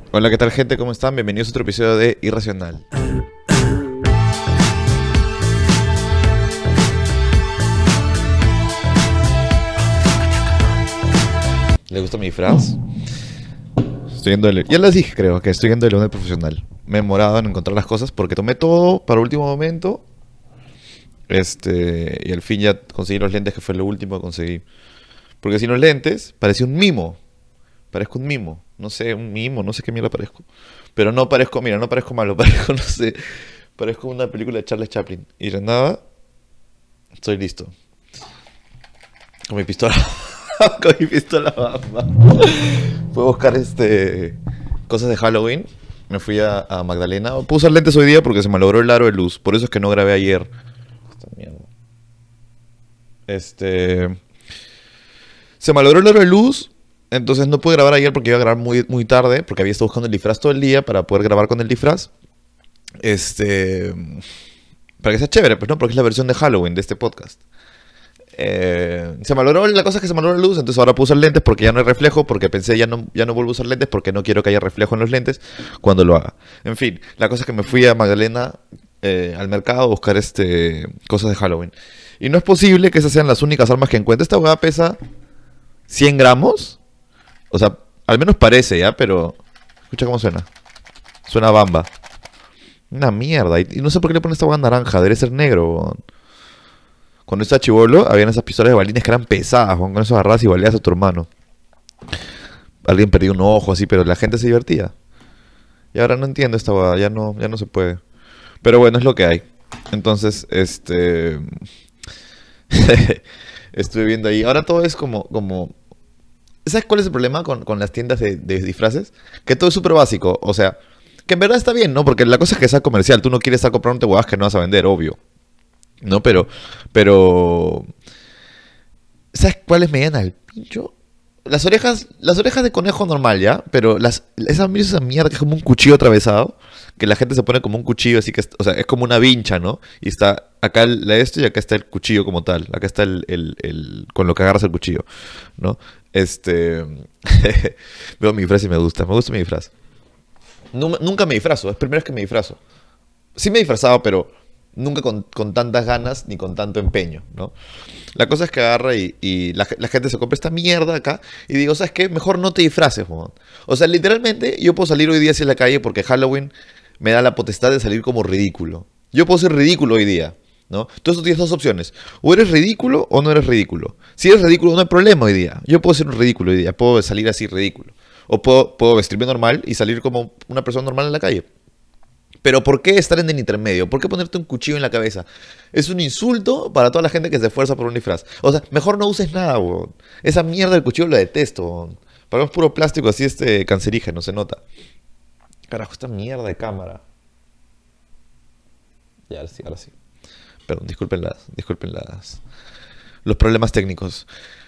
Hola, ¿qué tal, gente? ¿Cómo están? Bienvenidos a otro episodio de Irracional. ¿Le gusta mi disfraz? Estoy yendo ya les dije, creo, que estoy yendo de luna profesional. Me he demorado en encontrar las cosas porque tomé todo para último momento. Y al fin ya conseguí los lentes, que fue lo último que conseguí. Porque sin los lentes parecía un mimo. Parezco un mimo. No sé, un mimo, no sé qué mierda parezco. Pero no parezco, mira, no parezco malo, parezco, no sé. Parezco una película de Charles Chaplin. Y de nada, estoy listo. Con mi pistola. Con mi pistola bamba. Fui a buscar cosas de Halloween. Me fui a Magdalena. Puse usar lentes hoy día porque se me logró el aro de luz. Por eso es que no grabé ayer. Esta mierda. Se malogró el aro de luz. Entonces no pude grabar ayer porque iba a grabar muy, muy tarde. Porque había estado buscando el disfraz todo el día para poder grabar con el disfraz. Para que sea chévere, pues no, porque es la versión de Halloween de este podcast. Se malogró, la cosa es que se malogró la luz. Entonces ahora puse lentes porque ya no hay reflejo. Porque pensé ya no vuelvo a usar lentes porque no quiero que haya reflejo en los lentes cuando lo haga. En fin, la cosa es que me fui a Magdalena, al mercado, a buscar cosas de Halloween. Y no es posible que esas sean las únicas armas que encuentre. Esta hueá pesa 100 gramos. O sea, al menos parece, ¿ya? Pero escucha cómo suena. Suena bamba. Una mierda. Y no sé por qué le ponen esta hueá naranja. Debe ser negro, weón. Cuando estaba chibolo, habían esas pistolas de balines que eran pesadas, weón. Con eso agarras y baleas a tu hermano. Alguien perdió un ojo así, pero la gente se divertía. Y ahora no entiendo esta hueá. Ya no se puede. Pero bueno, es lo que hay. Entonces, estuve viendo ahí. Ahora todo es como... ¿Sabes cuál es el problema con las tiendas de disfraces? Que todo es súper básico. O sea, que en verdad está bien, ¿no? Porque la cosa es que sea comercial. Tú no quieres estar comprando huevas que no vas a vender, obvio. ¿No? Pero... ¿Sabes cuáles me llenan al pincho? Las orejas de conejo normal, ¿ya? Pero esa mierda que es como un cuchillo atravesado. Que la gente se pone como un cuchillo, así que... O sea, es como una vincha, ¿no? Y está acá esto y acá está el cuchillo como tal. Acá está con lo que agarras el cuchillo, ¿no? Veo mi disfraz y me gusta mi disfraz. Nunca me disfrazo, es primera vez que me disfrazo. Sí me he disfrazado, pero nunca con tantas ganas ni con tanto empeño, ¿no? La cosa es que agarra y la gente se compra esta mierda acá y digo, ¿sabes qué? Mejor no te disfraces, man. O sea, literalmente yo puedo salir hoy día hacia la calle porque Halloween me da la potestad de salir como ridículo. Yo puedo ser ridículo hoy día, ¿no? Entonces tú tienes dos opciones. O eres ridículo o no eres ridículo. Si eres ridículo no hay problema hoy día. Yo puedo ser un ridículo hoy día. Puedo salir así ridículo. O puedo vestirme normal y salir como una persona normal en la calle. Pero ¿por qué estar en el intermedio? ¿Por qué ponerte un cuchillo en la cabeza? Es un insulto para toda la gente que se esfuerza por un disfraz. O sea, mejor no uses nada, weón. Esa mierda del cuchillo la detesto, weón. Para mí es puro plástico así cancerígeno, se nota. Carajo, esta mierda de cámara. Ya, ahora sí. Perdón, disculpen los problemas técnicos.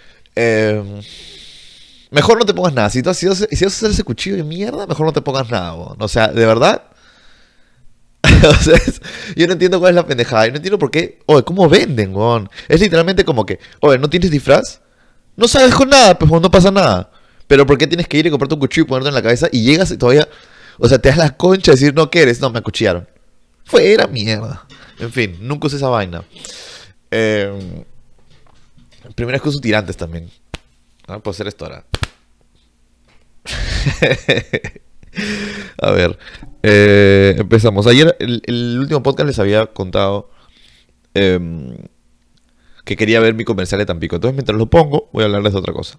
Mejor no te pongas nada. Si vas a hacer ese cuchillo de mierda, mejor no te pongas nada, weón. O sea, de verdad. O sea, yo no entiendo cuál es la pendejada. Yo no entiendo por qué. Oye, ¿cómo venden, weón? Es literalmente como que, oye, ¿no tienes disfraz? No sabes con nada, pues no pasa nada. Pero ¿por qué tienes que ir y comprarte un cuchillo y ponerte en la cabeza y llegas y todavía... O sea, te das la concha de decir, no quieres. No, me acuchillaron. Fuera mierda. En fin, nunca usé esa vaina. Primera vez que uso tirantes también. Ahora puedo hacer esto ahora. A ver. Empezamos. Ayer, el último podcast les había contado que quería ver mi comercial de Tampico. Entonces, mientras lo pongo, voy a hablarles de otra cosa.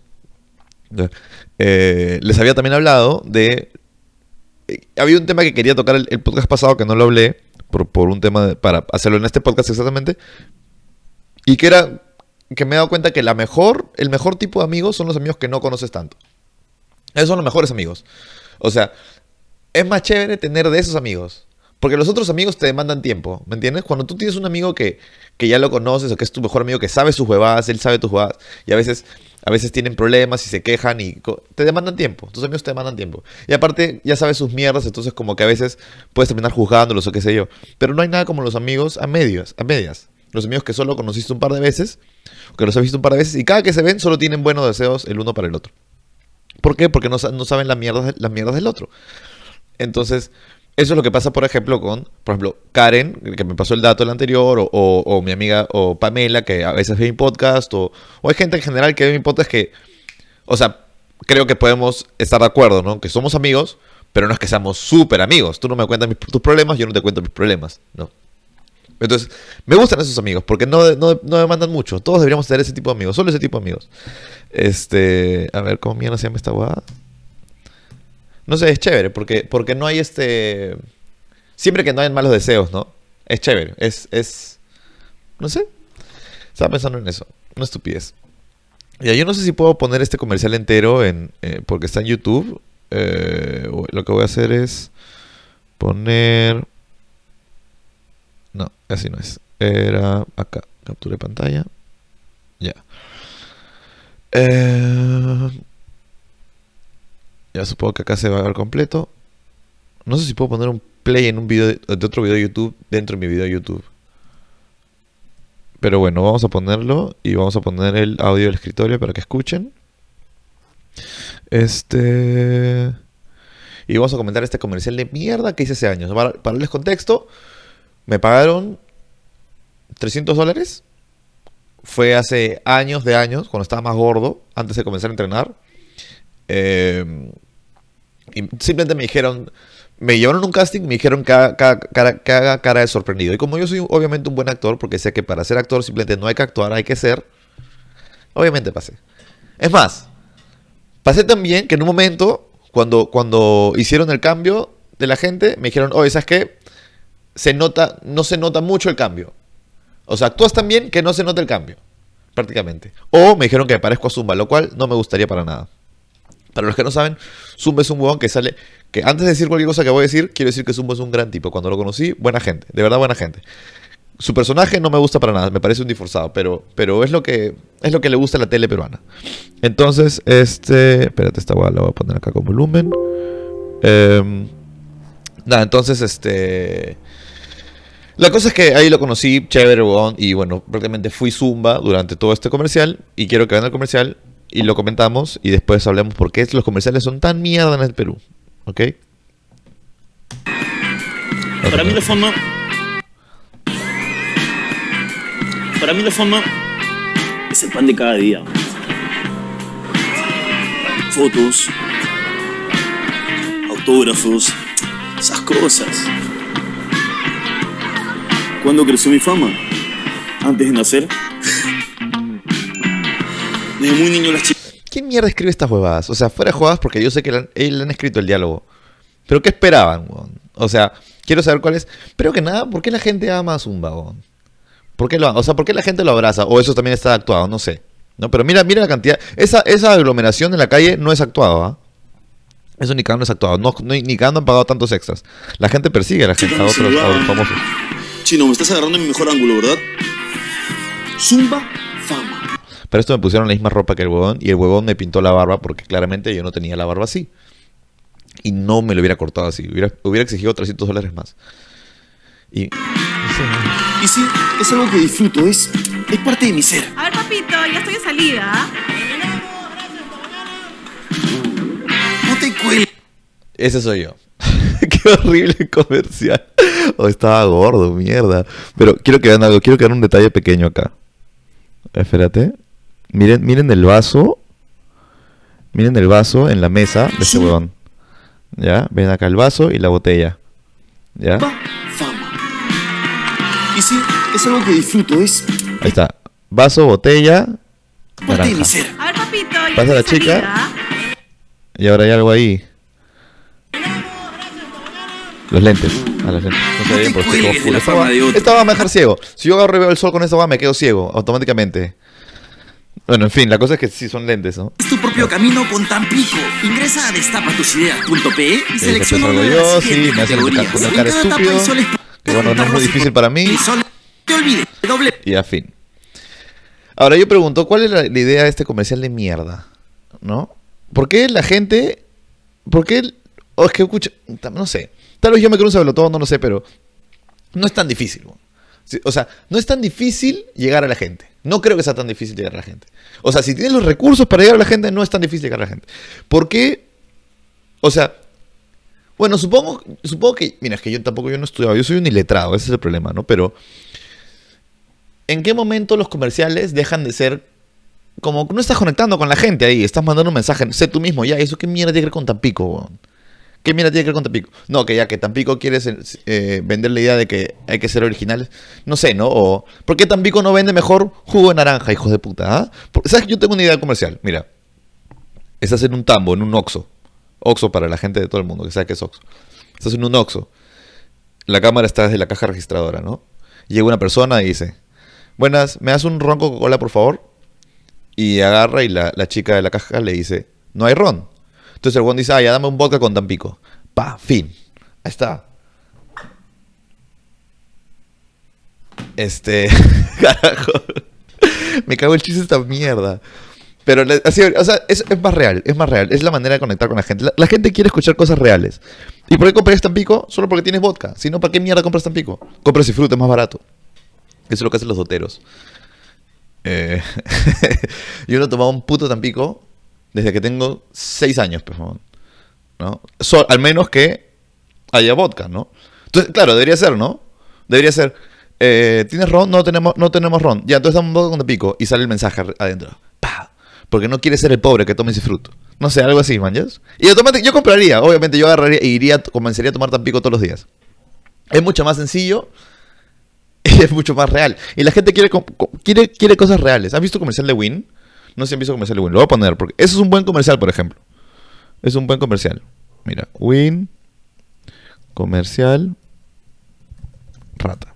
Les había también hablado de... había un tema que quería tocar el podcast pasado que no lo hablé. Por un tema para hacerlo en este podcast exactamente. Y que era que me he dado cuenta que el mejor tipo de amigos son los amigos que no conoces tanto. Esos son los mejores amigos. O sea, es más chévere tener de esos amigos. Porque los otros amigos te demandan tiempo, ¿me entiendes? Cuando tú tienes un amigo que ya lo conoces o que es tu mejor amigo, que sabe sus huevadas, él sabe tus huevadas, y a veces tienen problemas y se quejan y te demandan tiempo. Tus amigos te demandan tiempo. Y aparte, ya sabes sus mierdas, entonces como que a veces puedes terminar juzgándolos o qué sé yo. Pero no hay nada como los amigos a medias. Los amigos que solo conociste un par de veces, o que los has visto un par de veces, y cada que se ven solo tienen buenos deseos el uno para el otro. ¿Por qué? Porque no saben las mierdas del otro. Entonces, eso es lo que pasa, por ejemplo, Karen, que me pasó el dato el anterior, o mi amiga, o Pamela, que a veces ve mi podcast, o hay gente en general que ve mi podcast que, o sea, creo que podemos estar de acuerdo, ¿no? Que somos amigos, pero no es que seamos súper amigos. Tú no me cuentas tus problemas, yo no te cuento mis problemas, ¿no? Entonces, me gustan esos amigos, porque no me mandan mucho. Todos deberíamos tener ese tipo de amigos, solo ese tipo de amigos. A ver, ¿cómo mierda se llama esta guada? No sé, es chévere, porque no hay siempre que no hay malos deseos, ¿no? Es chévere, no sé. Estaba pensando en eso, una estupidez. Ya, yo no sé si puedo poner este comercial entero porque está en YouTube. Lo que voy a hacer es poner... No, así no es. Era acá, captura de pantalla. Ya. Ya supongo que acá se va a ver completo. No sé si puedo poner un play en un video de otro video de YouTube dentro de mi video de YouTube. Pero bueno, vamos a ponerlo y vamos a poner el audio del escritorio para que escuchen. Y vamos a comentar este comercial de mierda que hice hace años. Para darles contexto, me pagaron $300. Fue hace años, cuando estaba más gordo, antes de comenzar a entrenar. Y simplemente me llevaron a un casting, me dijeron que haga cara de sorprendido. Y como yo soy obviamente un buen actor, porque sé que para ser actor simplemente no hay que actuar, hay que ser, obviamente pasé. Es más, pasé también que en un momento, cuando hicieron el cambio de la gente, me dijeron, oye, ¿sabes qué? No se nota mucho el cambio. O sea, actúas tan bien que no se nota el cambio, prácticamente. O me dijeron que me parezco a Zumba, lo cual no me gustaría para nada. Para los que no saben, Zumba es un huevón que sale... Que antes de decir cualquier cosa que voy a decir, quiero decir que Zumba es un gran tipo. Cuando lo conocí, buena gente. De verdad, buena gente. Su personaje no me gusta para nada. Me parece un disforzado. Pero es lo que le gusta a la tele peruana. Entonces, espérate, esta hueá la voy a poner acá con volumen. Nada, entonces, la cosa es que ahí lo conocí, chévere, huevón. Y bueno, prácticamente fui Zumba durante todo este comercial. Y quiero que vean el comercial y lo comentamos. Y después hablemos por qué los comerciales son tan mierda en el Perú. ¿Ok? Para mí la fama... Para mí la fama es el pan de cada día. Fotos, autógrafos, esas cosas. ¿Cuándo creció mi fama? Antes de nacer. Desde muy niño las chicas... ¿Quién mierda escribe estas huevadas? O sea, fuera de jugadas, porque yo sé que le han escrito el diálogo. ¿Pero qué esperaban, weón? O sea, quiero saber cuál es... Pero que nada, ¿por qué la gente ama a Zumba, weón? ¿Por qué ¿por qué la gente lo abraza? O eso también está actuado, no sé. No, pero mira la cantidad... Esa aglomeración en la calle no es actuado, ¿ah? Eso ni cagando no es actuado. Ni cagando han pagado tantos extras. La gente persigue a la gente, a otros famosos. Chino, me estás agarrando en mi mejor ángulo, ¿verdad? Zumba, fama. Pero esto me pusieron la misma ropa que el huevón. Y el huevón me pintó la barba porque claramente yo no tenía la barba así. Y no me lo hubiera cortado así. Hubiera exigido $300 más. Y sí, es algo que disfruto. Es parte de mi ser. A ver, papito, ya estoy de salida. No te cuelgues. Ese soy yo. Qué horrible comercial. Estaba gordo, mierda. Pero quiero que vean algo. Quiero que vean un detalle pequeño acá. Espérate. Miren el vaso. Miren el vaso en la mesa de este huevón. ¿Ya? Ven acá el vaso y la botella. ¿Ya? Fama. Y sí, es algo que disfruto. Ahí está. Vaso, botella, parte de mi naranja. ser. A ver, papito, ya Pasa estoy la de chica. salida. Y ahora hay algo ahí. Los lentes. Los lentes. No se ve bien, pero estoy como full. Esta va a me dejar ciego. Si yo agarro y veo el sol con esta va, me quedo ciego automáticamente. Bueno, en fin, la cosa es que sí son lentes, ¿no? Es tu propio camino con Tampico. Ingresa a destapatusideas.pe y selecciona algo una de yo, las sí, me hacen una cara En cada etapa estúpido. hay soles Que bueno, no es muy difícil para mí. y solo te olvides. Doble. Y a fin. Ahora yo pregunto, ¿cuál es la idea de este comercial de mierda? ¿No? ¿Por qué la gente... ¿Por qué... O es que escucha... No sé. Tal vez yo me creo un sabelotodo, no lo sé, pero... No es tan difícil, ¿no? O sea, no es tan difícil llegar a la gente. No creo que sea tan difícil llegar a la gente. O sea, si tienes los recursos para llegar a la gente, no es tan difícil llegar a la gente. ¿Por qué? O sea, Bueno, supongo que... Mira, es que yo no he estudiado, yo soy un iletrado, ese es el problema, ¿no? Pero, ¿en qué momento los comerciales dejan de ser... Como que no estás conectando con la gente ahí, estás mandando un mensaje, sé tú mismo, ya, ¿eso qué mierda tiene que ver con Tampico, weón? ¿Qué mierda tiene que ver con Tampico? No, que ya que Tampico quieres vender la idea de que hay que ser originales. No sé, ¿no? O, ¿por qué Tampico no vende mejor jugo de naranja, hijos de puta? ¿Ah? ¿Sabes? Yo tengo una idea comercial. Mira, estás en un tambo, en un Oxxo. Oxxo para la gente de todo el mundo que sabe que es Oxxo. Estás en un Oxxo. La cámara está desde la caja registradora, ¿no? Llega una persona y dice, buenas, ¿me das un ron Coca-Cola, por favor? Y agarra y la chica de la caja le dice, no hay ron. Entonces el weón dice, ya dame un vodka con Tampico. Pa, fin. Ahí está. Carajo. Me cago el chiste de esta mierda. Pero así, o sea, es más real, es más real. Es la manera de conectar con la gente. La gente quiere escuchar cosas reales. ¿Y por qué compras Tampico? Solo porque tienes vodka. Si no, ¿para qué mierda compras Tampico? Compras y fruta, es más barato. Eso es lo que hacen los doteros. Yo no he tomado un puto Tampico desde que tengo 6 años, por favor, ¿no? Al menos que haya vodka, ¿no? Entonces, claro, debería ser, ¿no? Debería ser, ¿tienes ron? No tenemos ron. Ya, entonces dame un vodka con Tampico. Y sale el mensaje adentro. ¡Pah! Porque no quiere ser el pobre que tome ese fruto. No sé, algo así, man, ¿yes? Y automáticamente yo compraría, obviamente, yo agarraría e comenzaría a tomar Tampico todos los días. Es mucho más sencillo. Y es mucho más real. Y la gente quiere cosas reales. ¿Has visto comercial de Win? No sé si han visto comercial de Win. Lo voy a poner porque eso es un buen comercial, por ejemplo. Es un buen comercial. Mira, Win, comercial, rata.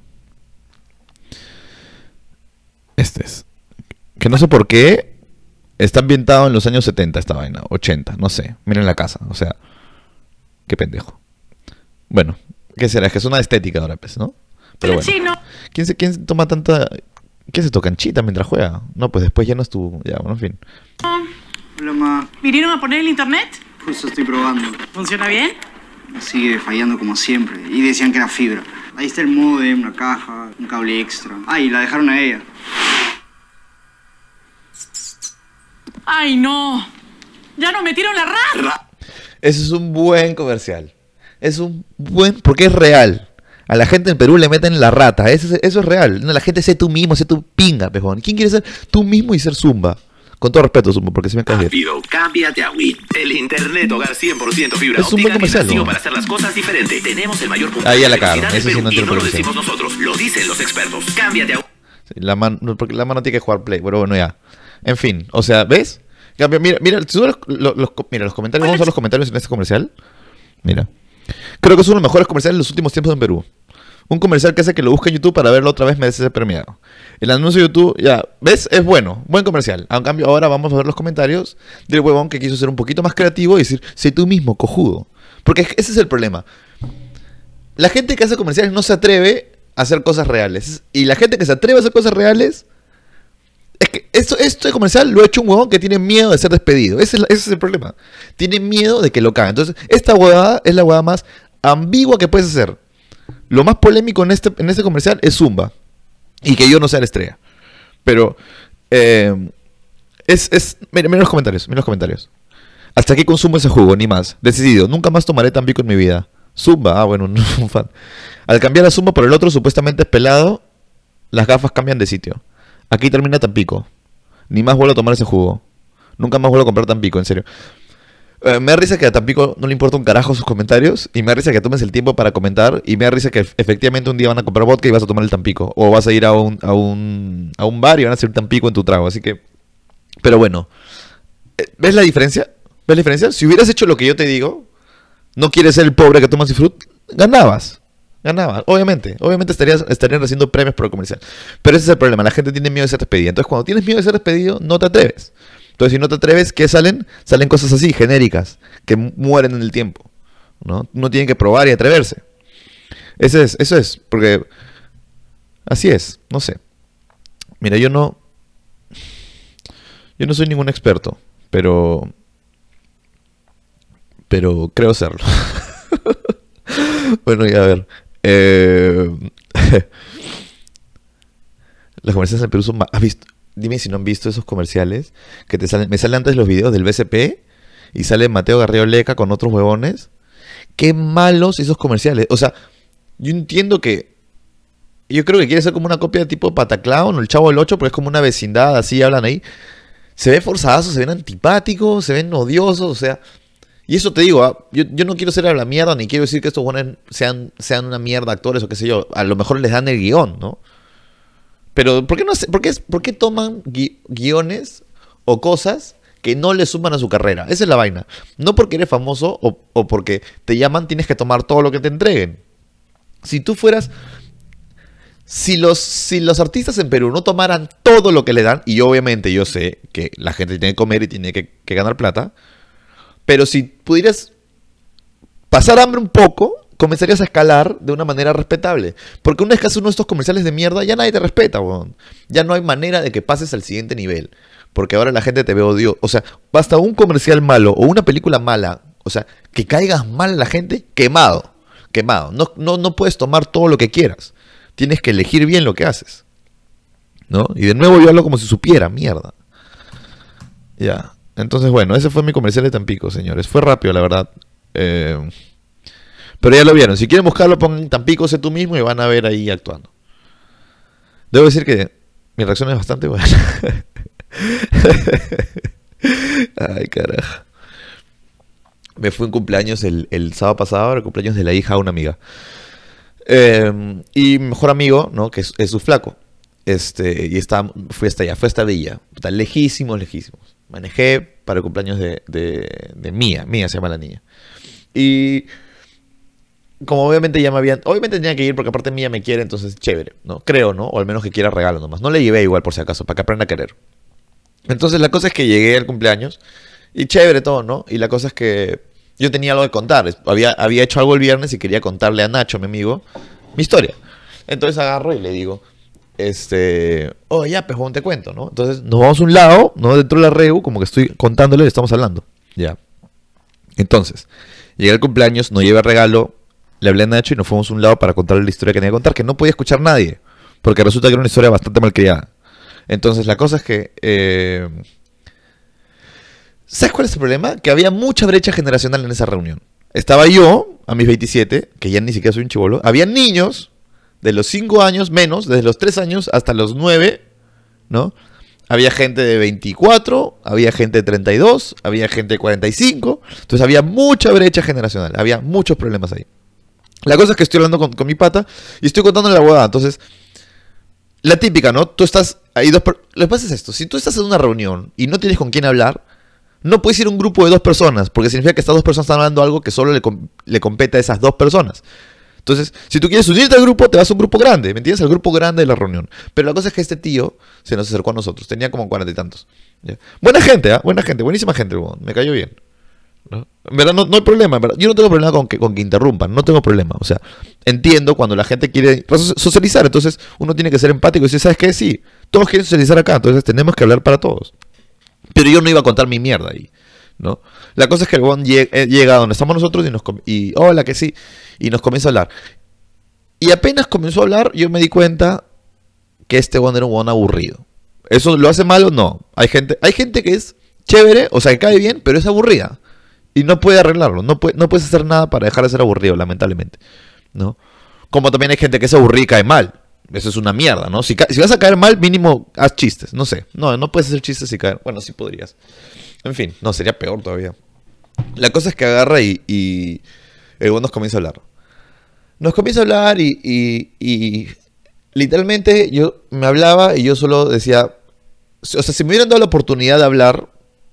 Este es. Que no sé por qué está ambientado en los años 70 esta vaina. 80, no sé. Miren la casa. O sea, qué pendejo. Bueno, ¿qué será? Es que es una estética ahora, pues, ¿no? Pero bueno, ¿quién toma tanta... ¿Qué se toca canchita mientras juega? No, pues después ya no estuvo... Ya, bueno, en fin. Hola, ma. ¿Vinieron a poner el internet? Justo estoy probando. ¿Funciona bien? Sigue fallando como siempre. Y decían que era fibra. Ahí está el módem, una caja, un cable extra. Ah, y la dejaron a ella. ¡Ay, no! ¡Ya nos metieron la rata! Ese es un buen comercial. Es un buen... Porque es real. A la gente en Perú le meten la rata. Eso es real. La gente sé tú mismo, sé tú pinga, pejón. ¿Quién quiere ser tú mismo y ser Zumba? Con todo respeto, Zumba, porque si me caes bien. Rápido, cámbiate a Win. El internet hogar 100% fibra es un buen óptica que comercial, nació ¿no? para hacer las cosas diferente. Tenemos el mayor punto Ahí ya de la cagaron. velocidad Ese del sí no Perú y entiendo no lo por qué. decimos nosotros, lo dicen los expertos. Cámbiate a Sí, porque la mano tiene que jugar Play. Pero bueno, ya. En fin, o sea, ¿ves? Mira, si tú mira los comentarios. Vamos a ver los comentarios en este comercial. Mira. Creo que es uno de los mejores comerciales de los últimos tiempos en Perú. Un comercial que hace que lo busque en YouTube para verlo otra vez merece ser premiado. El anuncio de YouTube, ya, ¿ves? Es bueno, buen comercial. En cambio, ahora vamos a ver los comentarios del huevón que quiso ser un poquito más creativo y decir, sé tú mismo, cojudo. Porque ese es el problema. La gente que hace comerciales no se atreve a hacer cosas reales. Y la gente que se atreve a hacer cosas reales... Es que este comercial lo ha hecho un huevón que tiene miedo de ser despedido. Ese es el problema. Tiene miedo de que lo caguen. Entonces, esta huevada es la huevada más ambigua que puedes hacer. Lo más polémico en este comercial es Zumba. Y que yo no sea la estrella. Pero mira los comentarios. Mira los comentarios. Hasta aquí consumo ese jugo, ni más. Decidido, nunca más tomaré Tampico en mi vida. Zumba, bueno, no es un fan. Al cambiar a Zumba por el otro, supuestamente es pelado, las gafas cambian de sitio. Aquí termina Tampico. Ni más vuelvo a tomar ese jugo. Nunca más vuelvo a comprar Tampico, en serio. Me da risa que a Tampico no le importa un carajo sus comentarios. Y me da risa que tomes el tiempo para comentar. Y me da risa que efectivamente un día van a comprar vodka y vas a tomar el Tampico. O vas a ir a un bar y van a hacer Tampico en tu trago. Así que... Pero bueno. ¿Ves la diferencia? ¿Ves la diferencia? Si hubieras hecho lo que yo te digo, no quieres ser el pobre que toma Cifrut, ganabas. Obviamente estarían recibiendo premios por el comercial. Pero ese es el problema, la gente tiene miedo de ser despedida. Entonces cuando tienes miedo de ser despedido, no te atreves. Entonces si no te atreves, ¿qué salen? Salen cosas así, genéricas, que mueren en el tiempo, ¿no? Uno tiene que probar y atreverse. Eso es, porque así es, no sé. Mira, yo no soy ningún experto, pero creo serlo. Bueno, ya a ver. Los comerciales en Perú son... ¿Has visto? Dime si no han visto esos comerciales que me salen antes los videos del BCP y sale Mateo Garrido Leca con otros huevones qué malos esos comerciales. O sea, yo entiendo que... Yo creo que quiere ser como una copia de tipo Pataclown o el Chavo del Ocho, porque es como una vecindad, así hablan ahí. Se ven forzados, se ven antipáticos, se ven odiosos, o sea... Y eso te digo, yo no quiero ser a la mierda, ni quiero decir que estos buenos sean una mierda actores o qué sé yo. A lo mejor les dan el guión, ¿no? Pero, ¿por qué, no sé, por qué toman guiones o cosas que no le suman a su carrera? Esa es la vaina. No porque eres famoso o porque te llaman tienes que tomar todo lo que te entreguen. Si tú fueras... Si los artistas en Perú no tomaran todo lo que le dan, y obviamente yo sé que la gente tiene que comer y tiene que ganar plata, pero si pudieras pasar hambre un poco, comenzarías a escalar de una manera respetable. Porque una vez que haces uno de estos comerciales de mierda, ya nadie te respeta, weón. Ya no hay manera de que pases al siguiente nivel. Porque ahora la gente te ve odio. O sea, basta un comercial malo o una película mala, o sea, que caigas mal a la gente, quemado. No puedes tomar todo lo que quieras. Tienes que elegir bien lo que haces, ¿no? Y de nuevo yo hablo como si supiera, mierda. Ya. Entonces, bueno, ese fue mi comercial de Tampico, señores. Fue rápido, la verdad. Pero ya lo vieron. Si quieren buscarlo, pongan Tampico, sé tú mismo y van a ver ahí actuando. Debo decir que mi reacción es bastante buena. Ay, carajo. Me fue un cumpleaños el sábado pasado, el cumpleaños de la hija de una amiga. Y mi mejor amigo, ¿no? Que es su flaco. Y fui hasta allá, fue hasta Villa. Lejísimos. Manejé para el cumpleaños de Mía. Mía se llama la niña. Y como obviamente ya me habían... Obviamente tenía que ir porque aparte Mía me quiere, entonces chévere, ¿no? Creo, ¿no? O al menos que quiera regalo nomás. No le llevé igual por si acaso, para que aprenda a querer. Entonces la cosa es que llegué al cumpleaños y chévere todo, ¿no? Y la cosa es que yo tenía algo que contar. Había hecho algo el viernes y quería contarle a Nacho, mi amigo, mi historia. Entonces agarro y le digo... oh, ya, pues, te cuento, ¿no? Entonces nos vamos a un lado, ¿no? Dentro de la reu, como que estoy contándole y estamos hablando. Ya. Entonces, llegué al cumpleaños, no llevé regalo, le hablé a Nacho y nos fuimos a un lado para contarle la historia que tenía que contar, que no podía escuchar nadie, porque resulta que era una historia bastante mal criada. Entonces, la cosa es que... ¿sabes cuál es el problema? Que había mucha brecha generacional en esa reunión. Estaba yo, a mis 27, que ya ni siquiera soy un chibolo. Había niños... de los 5 años menos, desde los 3 años hasta los 9, ¿no? Había gente de 24, había gente de 32, había gente de 45. Entonces había mucha brecha generacional, había muchos problemas ahí. La cosa es que estoy hablando con mi pata y estoy contándole la huevada. Entonces, la típica, ¿no? Tú estás... Lo que pasa es esto, si tú estás en una reunión y no tienes con quién hablar, no puedes ir a un grupo de 2 personas, porque significa que estas 2 personas están hablando algo que solo le compete a esas 2 personas. Entonces, si tú quieres unirte al grupo, te vas a un grupo grande, ¿me entiendes? Al grupo grande de la reunión. Pero la cosa es que este tío se nos acercó a nosotros, tenía como 40 y tantos. ¿Ya? Buena gente, ¿eh? Buena gente, buenísima gente, me cayó bien, ¿no? En verdad no hay problema, en verdad. Yo no tengo problema con que interrumpan, no tengo problema. O sea, entiendo cuando la gente quiere socializar, entonces uno tiene que ser empático y decir, ¿sabes qué? Sí, todos quieren socializar acá, entonces tenemos que hablar para todos. Pero yo no iba a contar mi mierda ahí, ¿no? La cosa es que el bon llega a donde estamos nosotros y hola, que sí, y nos comienza a hablar. Y apenas comenzó a hablar, yo me di cuenta que este bon era un bon aburrido. ¿Eso lo hace malo? No. Hay gente que es chévere, o sea, que cae bien, pero es aburrida. Y no puede arreglarlo, no puedes hacer nada para dejar de ser aburrido, lamentablemente, ¿no? Como también hay gente que es aburrida y cae mal. Eso es una mierda, ¿no? Si vas a caer mal, mínimo haz chistes, no sé. No puedes hacer chistes y caer. Bueno, sí podrías. En fin, no, sería peor todavía. La cosa es que agarra y el bon nos comienza a hablar. Nos comienza a hablar y literalmente yo me hablaba y yo solo decía... O sea, si me hubieran dado la oportunidad de hablar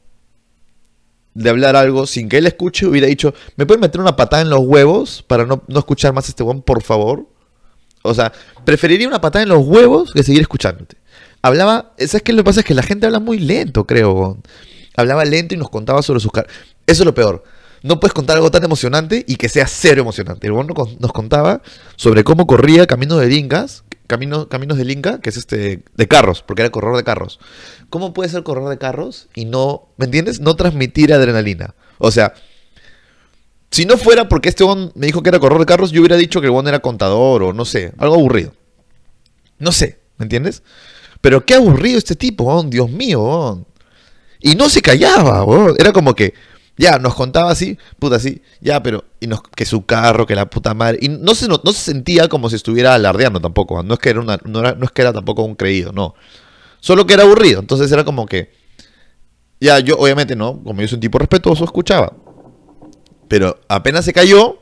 algo sin que él escuche, hubiera dicho, ¿me pueden meter una patada en los huevos para no escuchar más a este bon, por favor? O sea, preferiría una patada en los huevos que seguir escuchándote. Hablaba... ¿Sabes qué? Lo que pasa es que la gente habla muy lento, creo, bon. Hablaba lento y nos contaba sobre sus... Eso es lo peor. No puedes contar algo tan emocionante y que sea cero emocionante. El bueno nos contaba sobre cómo corría Caminos del Inca, que es de carros, porque era corredor de carros. ¿Cómo puede ser corredor de carros y no, ¿me entiendes? No transmitir adrenalina. O sea, si no fuera porque este bon me dijo que era corredor de carros, yo hubiera dicho que el bon era contador o no sé, algo aburrido. No sé, ¿me entiendes? Pero qué aburrido este tipo, bon, Dios mío, bon. Y no se callaba, bon. Era como que Ya, nos contaba así, puta, así, ya, pero, que su carro, que la puta madre, y no se sentía como si estuviera alardeando tampoco, no es que era no es que era tampoco un creído, no, solo que era aburrido, entonces era como que, ya, yo obviamente no, como yo soy un tipo respetuoso, escuchaba, pero apenas se cayó,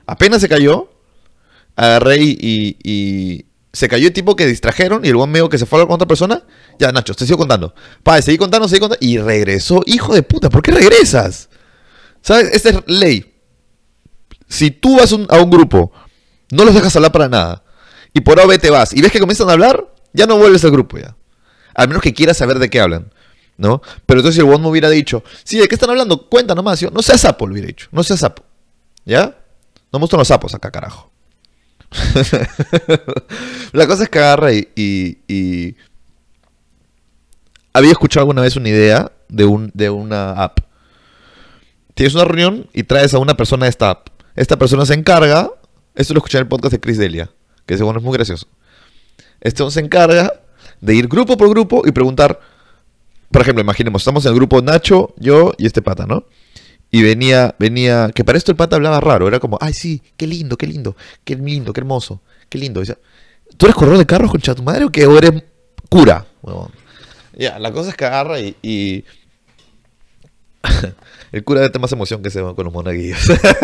agarré y se cayó el tipo que distrajeron y el buen medio que se fue a hablar con otra persona, ya, Nacho, te sigo contando, seguí contando, y regresó, hijo de puta, ¿por qué regresas? ¿Sabes? Esta es ley. Si tú vas a un grupo, no los dejas hablar para nada, y por A o B te vas, y ves que comienzan a hablar, ya no vuelves al grupo ya. Al menos que quieras saber de qué hablan, ¿no? Pero entonces si el buen me hubiera dicho, sí, ¿de qué están hablando? Cuenta nomás. Yo, no seas sapo, le hubiera dicho. No seas sapo. ¿Ya? No me gustan los sapos acá, carajo. La cosa es que agarra y había escuchado alguna vez una idea de una app. Tienes una reunión y traes a una persona de esta app. Esta persona se encarga, esto lo escuché en el podcast de Chris Delia, que según es muy gracioso. Este se encarga de ir grupo por grupo y preguntar, por ejemplo, imaginemos, estamos en el grupo Nacho, yo y este pata, ¿no? Y venía, que para esto el pata hablaba raro, era como, ay sí, qué lindo, qué lindo, qué lindo, qué hermoso, qué lindo. Y decía, ¿tú eres corredor de carros, concha tu madre, o qué? ¿O eres cura? Bueno, ya, la cosa es que agarra y el cura da más emoción que se va con los monaguillos.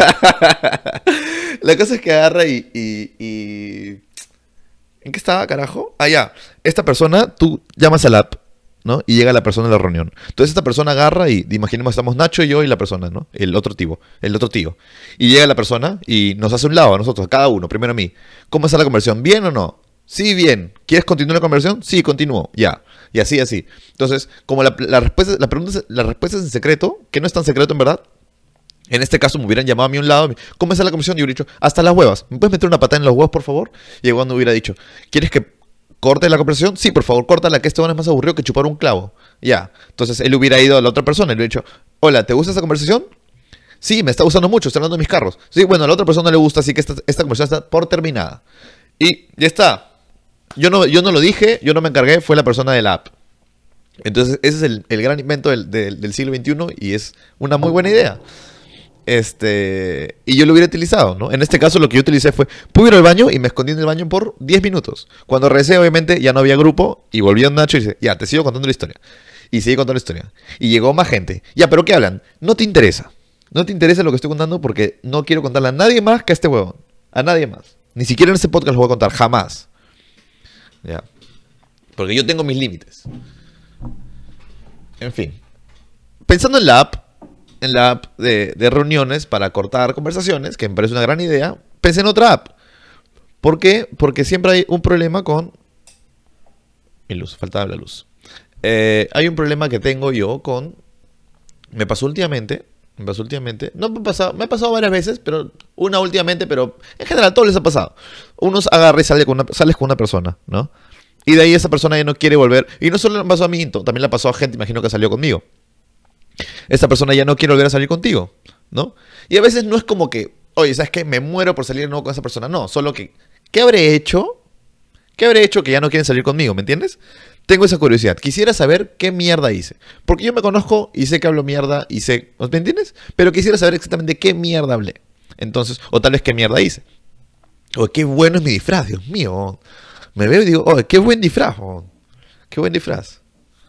La cosa es que agarra y ¿en qué estaba, carajo? Ah, ya. Esta persona, tú llamas al app, ¿no? Y llega la persona a la reunión. Entonces esta persona agarra y imaginemos estamos Nacho y yo y la persona, ¿no? El otro tío. Y llega la persona y nos hace un lado a nosotros, a cada uno, primero a mí. ¿Cómo está la conversión? ¿Bien o no? Sí, bien. ¿Quieres continuar la conversión? Sí, continúo. Ya. Y así. Entonces, como la respuesta es en secreto, que no es tan secreto en verdad, en este caso me hubieran llamado a mí a un lado, ¿cómo está la conversión? Y yo hubiera dicho, hasta las huevas. ¿Me puedes meter una patada en los huevos, por favor? Y el cuando hubiera dicho, ¿quieres que corte la conversación? Sí, por favor, córtala, que este es más aburrido que chupar un clavo. Ya. Entonces él hubiera ido a la otra persona y le hubiera dicho, hola, ¿te gusta esta conversación? Sí, me está gustando mucho, estoy hablando de mis carros. Sí, bueno, a la otra persona no le gusta, así que esta conversación está por terminada. Y ya está. Yo no lo dije, yo no me encargué, fue la persona de la app. Entonces ese es el gran invento del siglo XXI y es una muy buena idea. Y yo lo hubiera utilizado, ¿no? En este caso lo que yo utilicé fue, pude ir al baño y me escondí en el baño por 10 minutos. Cuando regresé, obviamente, ya no había grupo y volvió Nacho y dice, ya, te sigo contando la historia. Y seguí contando la historia. Y llegó más gente. Ya, ¿pero qué hablan? No te interesa. No te interesa lo que estoy contando porque no quiero contarle a nadie más que a este huevón. A nadie más. Ni siquiera en este podcast lo voy a contar, jamás. Ya. Porque yo tengo mis límites. En fin. Pensando en la app de reuniones para cortar conversaciones, que me parece una gran idea, pensé en otra app. ¿Por qué? Porque siempre hay un problema con mi luz, faltaba la luz. Hay un problema que tengo yo con... Me pasó últimamente, no me ha pasado varias veces, pero una últimamente, pero en general todo les ha pasado. Uno agarra y sales con una persona, ¿no? Y de ahí esa persona ya no quiere volver. Y no solo le pasó a mí, también le pasó a gente, imagino que salió conmigo. Esta persona ya no quiere volver a salir contigo, ¿no? Y a veces no es como que, oye, ¿sabes qué? Me muero por salir de nuevo con esa persona. No, solo que, ¿qué habré hecho? ¿Qué habré hecho que ya no quieren salir conmigo? ¿Me entiendes? Tengo esa curiosidad. Quisiera saber qué mierda hice. Porque yo me conozco y sé que hablo mierda y sé... ¿Me entiendes? Pero quisiera saber exactamente qué mierda hablé. Entonces, o tal vez qué mierda hice. O qué bueno es mi disfraz, Dios mío. Me veo y digo, oh, qué buen disfraz. Oh. Qué buen disfraz.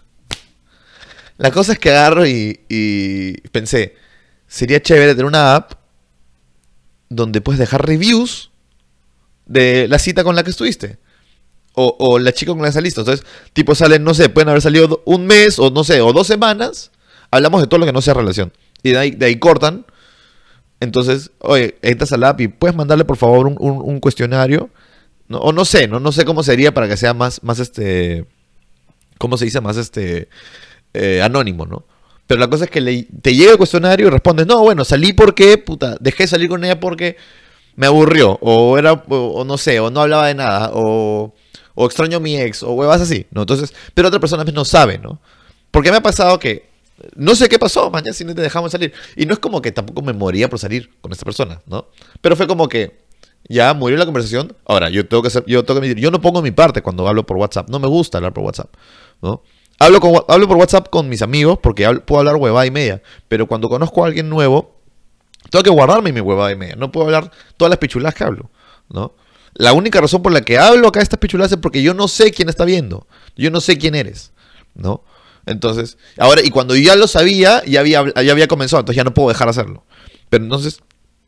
La cosa es que agarro y pensé, sería chévere tener una app donde puedes dejar reviews de la cita con la que estuviste. O la chica con la que saliste. Entonces, tipo salen, no sé, pueden haber salido un mes o no sé, o 2 semanas. Hablamos de todo lo que no sea relación. Y de ahí cortan. Entonces, oye, entras al app y puedes mandarle por favor un cuestionario. No, o no sé cómo sería para que sea más ¿cómo se dice? Más anónimo, ¿no? Pero la cosa es que te llega el cuestionario y respondes, no, bueno, salí porque, puta, dejé de salir con ella porque me aburrió, o no sé, o no hablaba de nada, o extraño a mi ex, o huevas así, ¿no? Entonces, pero otra persona no sabe, ¿no? Porque me ha pasado que, no sé qué pasó, mañana si no te dejamos salir. Y no es como que tampoco me moría por salir con esta persona, ¿no? Pero fue como que ya murió la conversación. Ahora, yo tengo que admitir, yo no pongo mi parte cuando hablo por WhatsApp. No me gusta hablar por WhatsApp, ¿no? Hablo por WhatsApp con mis amigos porque puedo hablar huevada y media. Pero cuando conozco a alguien nuevo, tengo que guardarme mi huevada y media. No puedo hablar todas las pichuladas que hablo, ¿no? La única razón por la que hablo acá estas pichuladas es porque yo no sé quién está viendo. Yo no sé quién eres, ¿no? Entonces, ahora, y cuando yo ya lo sabía, ya había comenzado, entonces ya no puedo dejar de hacerlo. Pero entonces,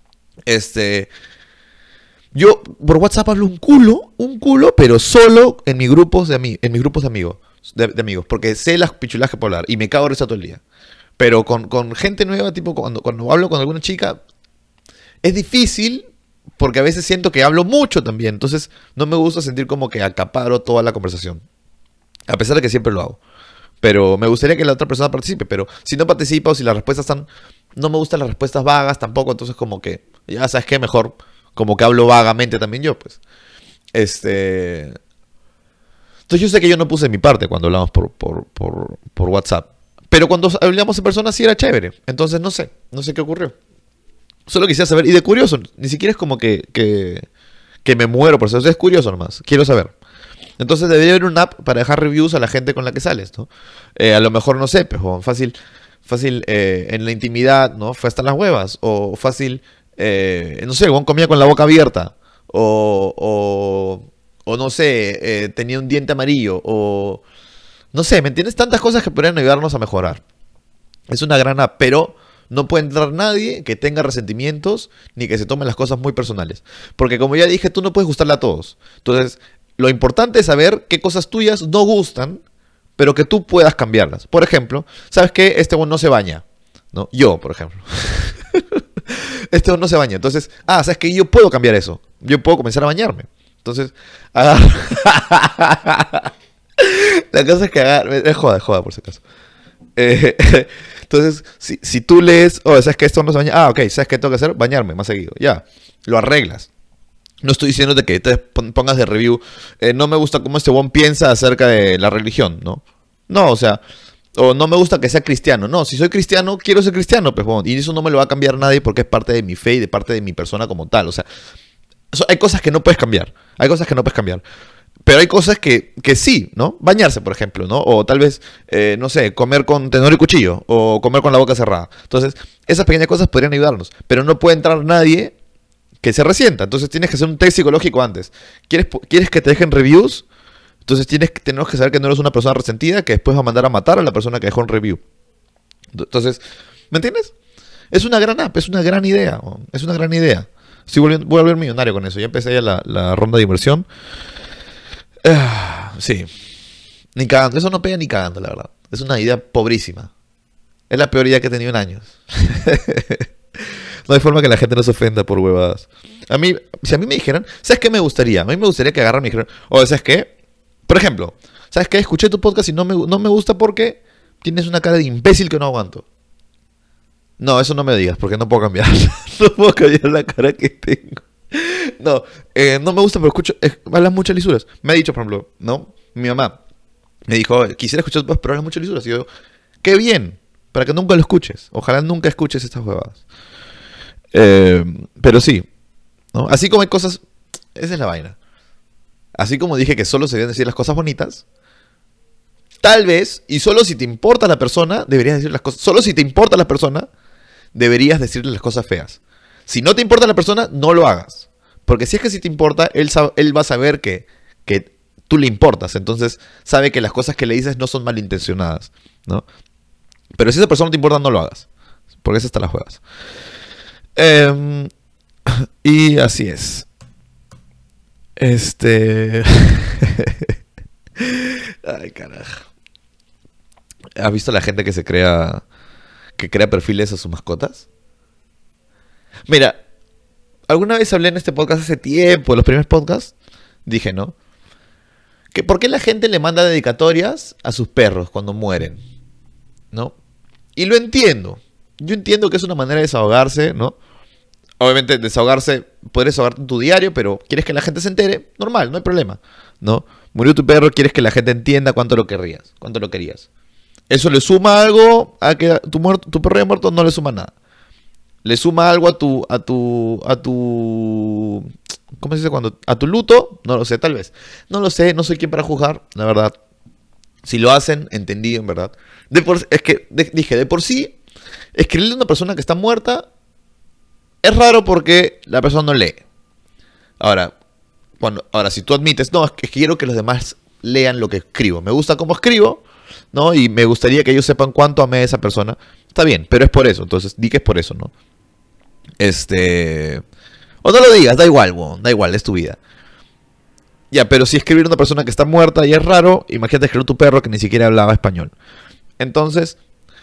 yo por WhatsApp hablo un culo, pero solo en mis grupos de amigos, porque sé las pichuladas que puedo hablar y me cago de risa todo el día. Pero con gente nueva, tipo cuando hablo con alguna chica, es difícil porque a veces siento que hablo mucho también, entonces no me gusta sentir como que acaparo toda la conversación, a pesar de que siempre lo hago. Pero me gustaría que la otra persona participe, pero si no participa o si las respuestas están... No me gustan las respuestas vagas tampoco, entonces como que, ya sabes qué, mejor como que hablo vagamente también yo, pues. Entonces yo sé que yo no puse mi parte cuando hablamos por WhatsApp. Pero cuando hablamos en persona sí era chévere. Entonces no sé qué ocurrió. Solo quisiera saber, y de curioso, ni siquiera es como que me muero por eso, es curioso nomás, quiero saber. Entonces debería haber una app para dejar reviews a la gente con la que sales, ¿no? A lo mejor, no sé, pues, fácil en la intimidad, ¿no? Fue hasta las huevas, o fácil, no sé, comía con la boca abierta, o no sé, tenía un diente amarillo, o no sé, ¿me entiendes? Tantas cosas que podrían ayudarnos a mejorar. Es una gran app, pero no puede entrar nadie que tenga resentimientos ni que se tome las cosas muy personales. Porque como ya dije, tú no puedes gustarle a todos. Entonces, lo importante es saber qué cosas tuyas no gustan, pero que tú puedas cambiarlas. Por ejemplo, ¿sabes qué? Este no se baña, ¿no? Yo, por ejemplo. Este no se baña. Entonces, ¿sabes qué? Yo puedo cambiar eso. Yo puedo comenzar a bañarme. Entonces, agarro... La cosa es que agarro... Es joda por si acaso. Entonces, si tú lees, ¿sabes que esto no se baña? Ok, ¿sabes qué tengo que hacer? Bañarme más seguido. Ya, lo arreglas. No estoy diciendo de que te pongas de review. No me gusta cómo este one piensa acerca de la religión, ¿no? No, o sea, o no me gusta que sea cristiano. No, si soy cristiano, quiero ser cristiano, pues bueno, y eso no me lo va a cambiar nadie porque es parte de mi fe y de parte de mi persona como tal. O sea, hay cosas que no puedes cambiar. Hay cosas que no puedes cambiar. Pero hay cosas que sí, ¿no? Bañarse, por ejemplo, ¿no? O tal vez, no sé, comer con tenedor y cuchillo. O comer con la boca cerrada. Entonces, esas pequeñas cosas podrían ayudarnos. Pero no puede entrar nadie que se resienta. Entonces tienes que hacer un test psicológico antes. ¿Quieres que te dejen reviews? Entonces tenemos que saber que no eres una persona resentida que después va a mandar a matar a la persona que dejó un review. Entonces, ¿me entiendes? Es una gran app, es una gran idea. Es una gran idea. Sí, voy a volver millonario con eso. Ya empecé ya la ronda de inversión. Sí. Ni cagando. Eso no pega ni cagando, la verdad. Es una idea pobrísima. Es la peor idea que he tenido en años. No hay forma que la gente no se ofenda por huevadas. Si a mí me dijeran, ¿sabes qué me gustaría? A mí me gustaría que agarran y me dijeran, ¿sabes qué? Por ejemplo, ¿sabes qué? Escuché tu podcast y no me gusta porque tienes una cara de imbécil que no aguanto. No, eso no me digas, porque no puedo cambiar. No puedo cambiar la cara que tengo. No, no me gusta, pero hablas muchas lisuras. Me ha dicho, por ejemplo, ¿no? Mi mamá me dijo, quisiera escuchar tu podcast, pero hablas muchas lisuras. Y yo, qué bien, para que nunca lo escuches. Ojalá nunca escuches estas huevadas. Pero sí, ¿no? Así como hay cosas, esa es la vaina. Así como dije que solo se deben decir las cosas bonitas, tal vez, y solo si te importa la persona, deberías decir las cosas. Solo si te importa la persona, deberías decirle las cosas feas. Si no te importa la persona, no lo hagas. Porque si es que si te importa, él va a saber que tú le importas. Entonces sabe que las cosas que le dices no son malintencionadas, ¿no? Pero si esa persona no te importa, no lo hagas. Porque esas están las juegas. Y así es. Ay, carajo. ¿Has visto a la gente que crea perfiles a sus mascotas? Mira, alguna vez hablé en este podcast hace tiempo, en los primeros podcasts, dije, ¿no? Que ¿por qué la gente le manda dedicatorias a sus perros cuando mueren? ¿No? Y lo entiendo. Yo entiendo que es una manera de desahogarse, ¿no? Obviamente desahogarse, puedes desahogarte en tu diario, pero quieres que la gente se entere, normal, no hay problema, ¿no? Murió tu perro, quieres que la gente entienda cuánto lo querías. ¿Eso le suma algo a que tu perro haya muerto? No le suma nada. ¿Le suma algo a tu ¿cómo se dice cuando? ¿A tu luto? No lo sé, tal vez. No lo sé, no soy quien para juzgar, la verdad. Si lo hacen, entendido, en verdad. Dije, de por sí, escribirle a una persona que está muerta es raro porque la persona no lee. Ahora, si tú admites, no, es que quiero que los demás lean lo que escribo. Me gusta cómo escribo, ¿no? Y me gustaría que ellos sepan cuánto amé a esa persona. Está bien, pero es por eso. Entonces, di que es por eso, ¿no? O no lo digas, da igual, da igual, es tu vida. Ya, pero si escribir a una persona que está muerta y es raro, imagínate escribir a tu perro que ni siquiera hablaba español. Entonces,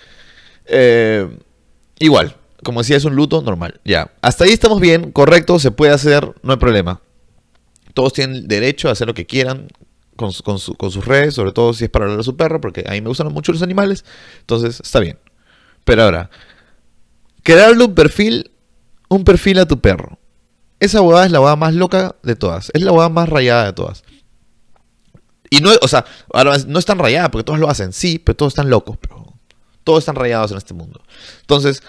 igual, como decía, es un luto normal. Ya, hasta ahí estamos bien, correcto, se puede hacer, no hay problema. Todos tienen derecho a hacer lo que quieran con sus redes, sobre todo si es para hablar a su perro, porque a mí me gustan mucho los animales, entonces está bien. Pero ahora, crearle un perfil a tu perro. Esa huevada es la huevada más loca de todas. Es la huevada más rayada de todas. Y no, o sea, ahora no es tan rayada porque todos lo hacen, sí, pero todos están locos, pero todos están rayados en este mundo. Entonces,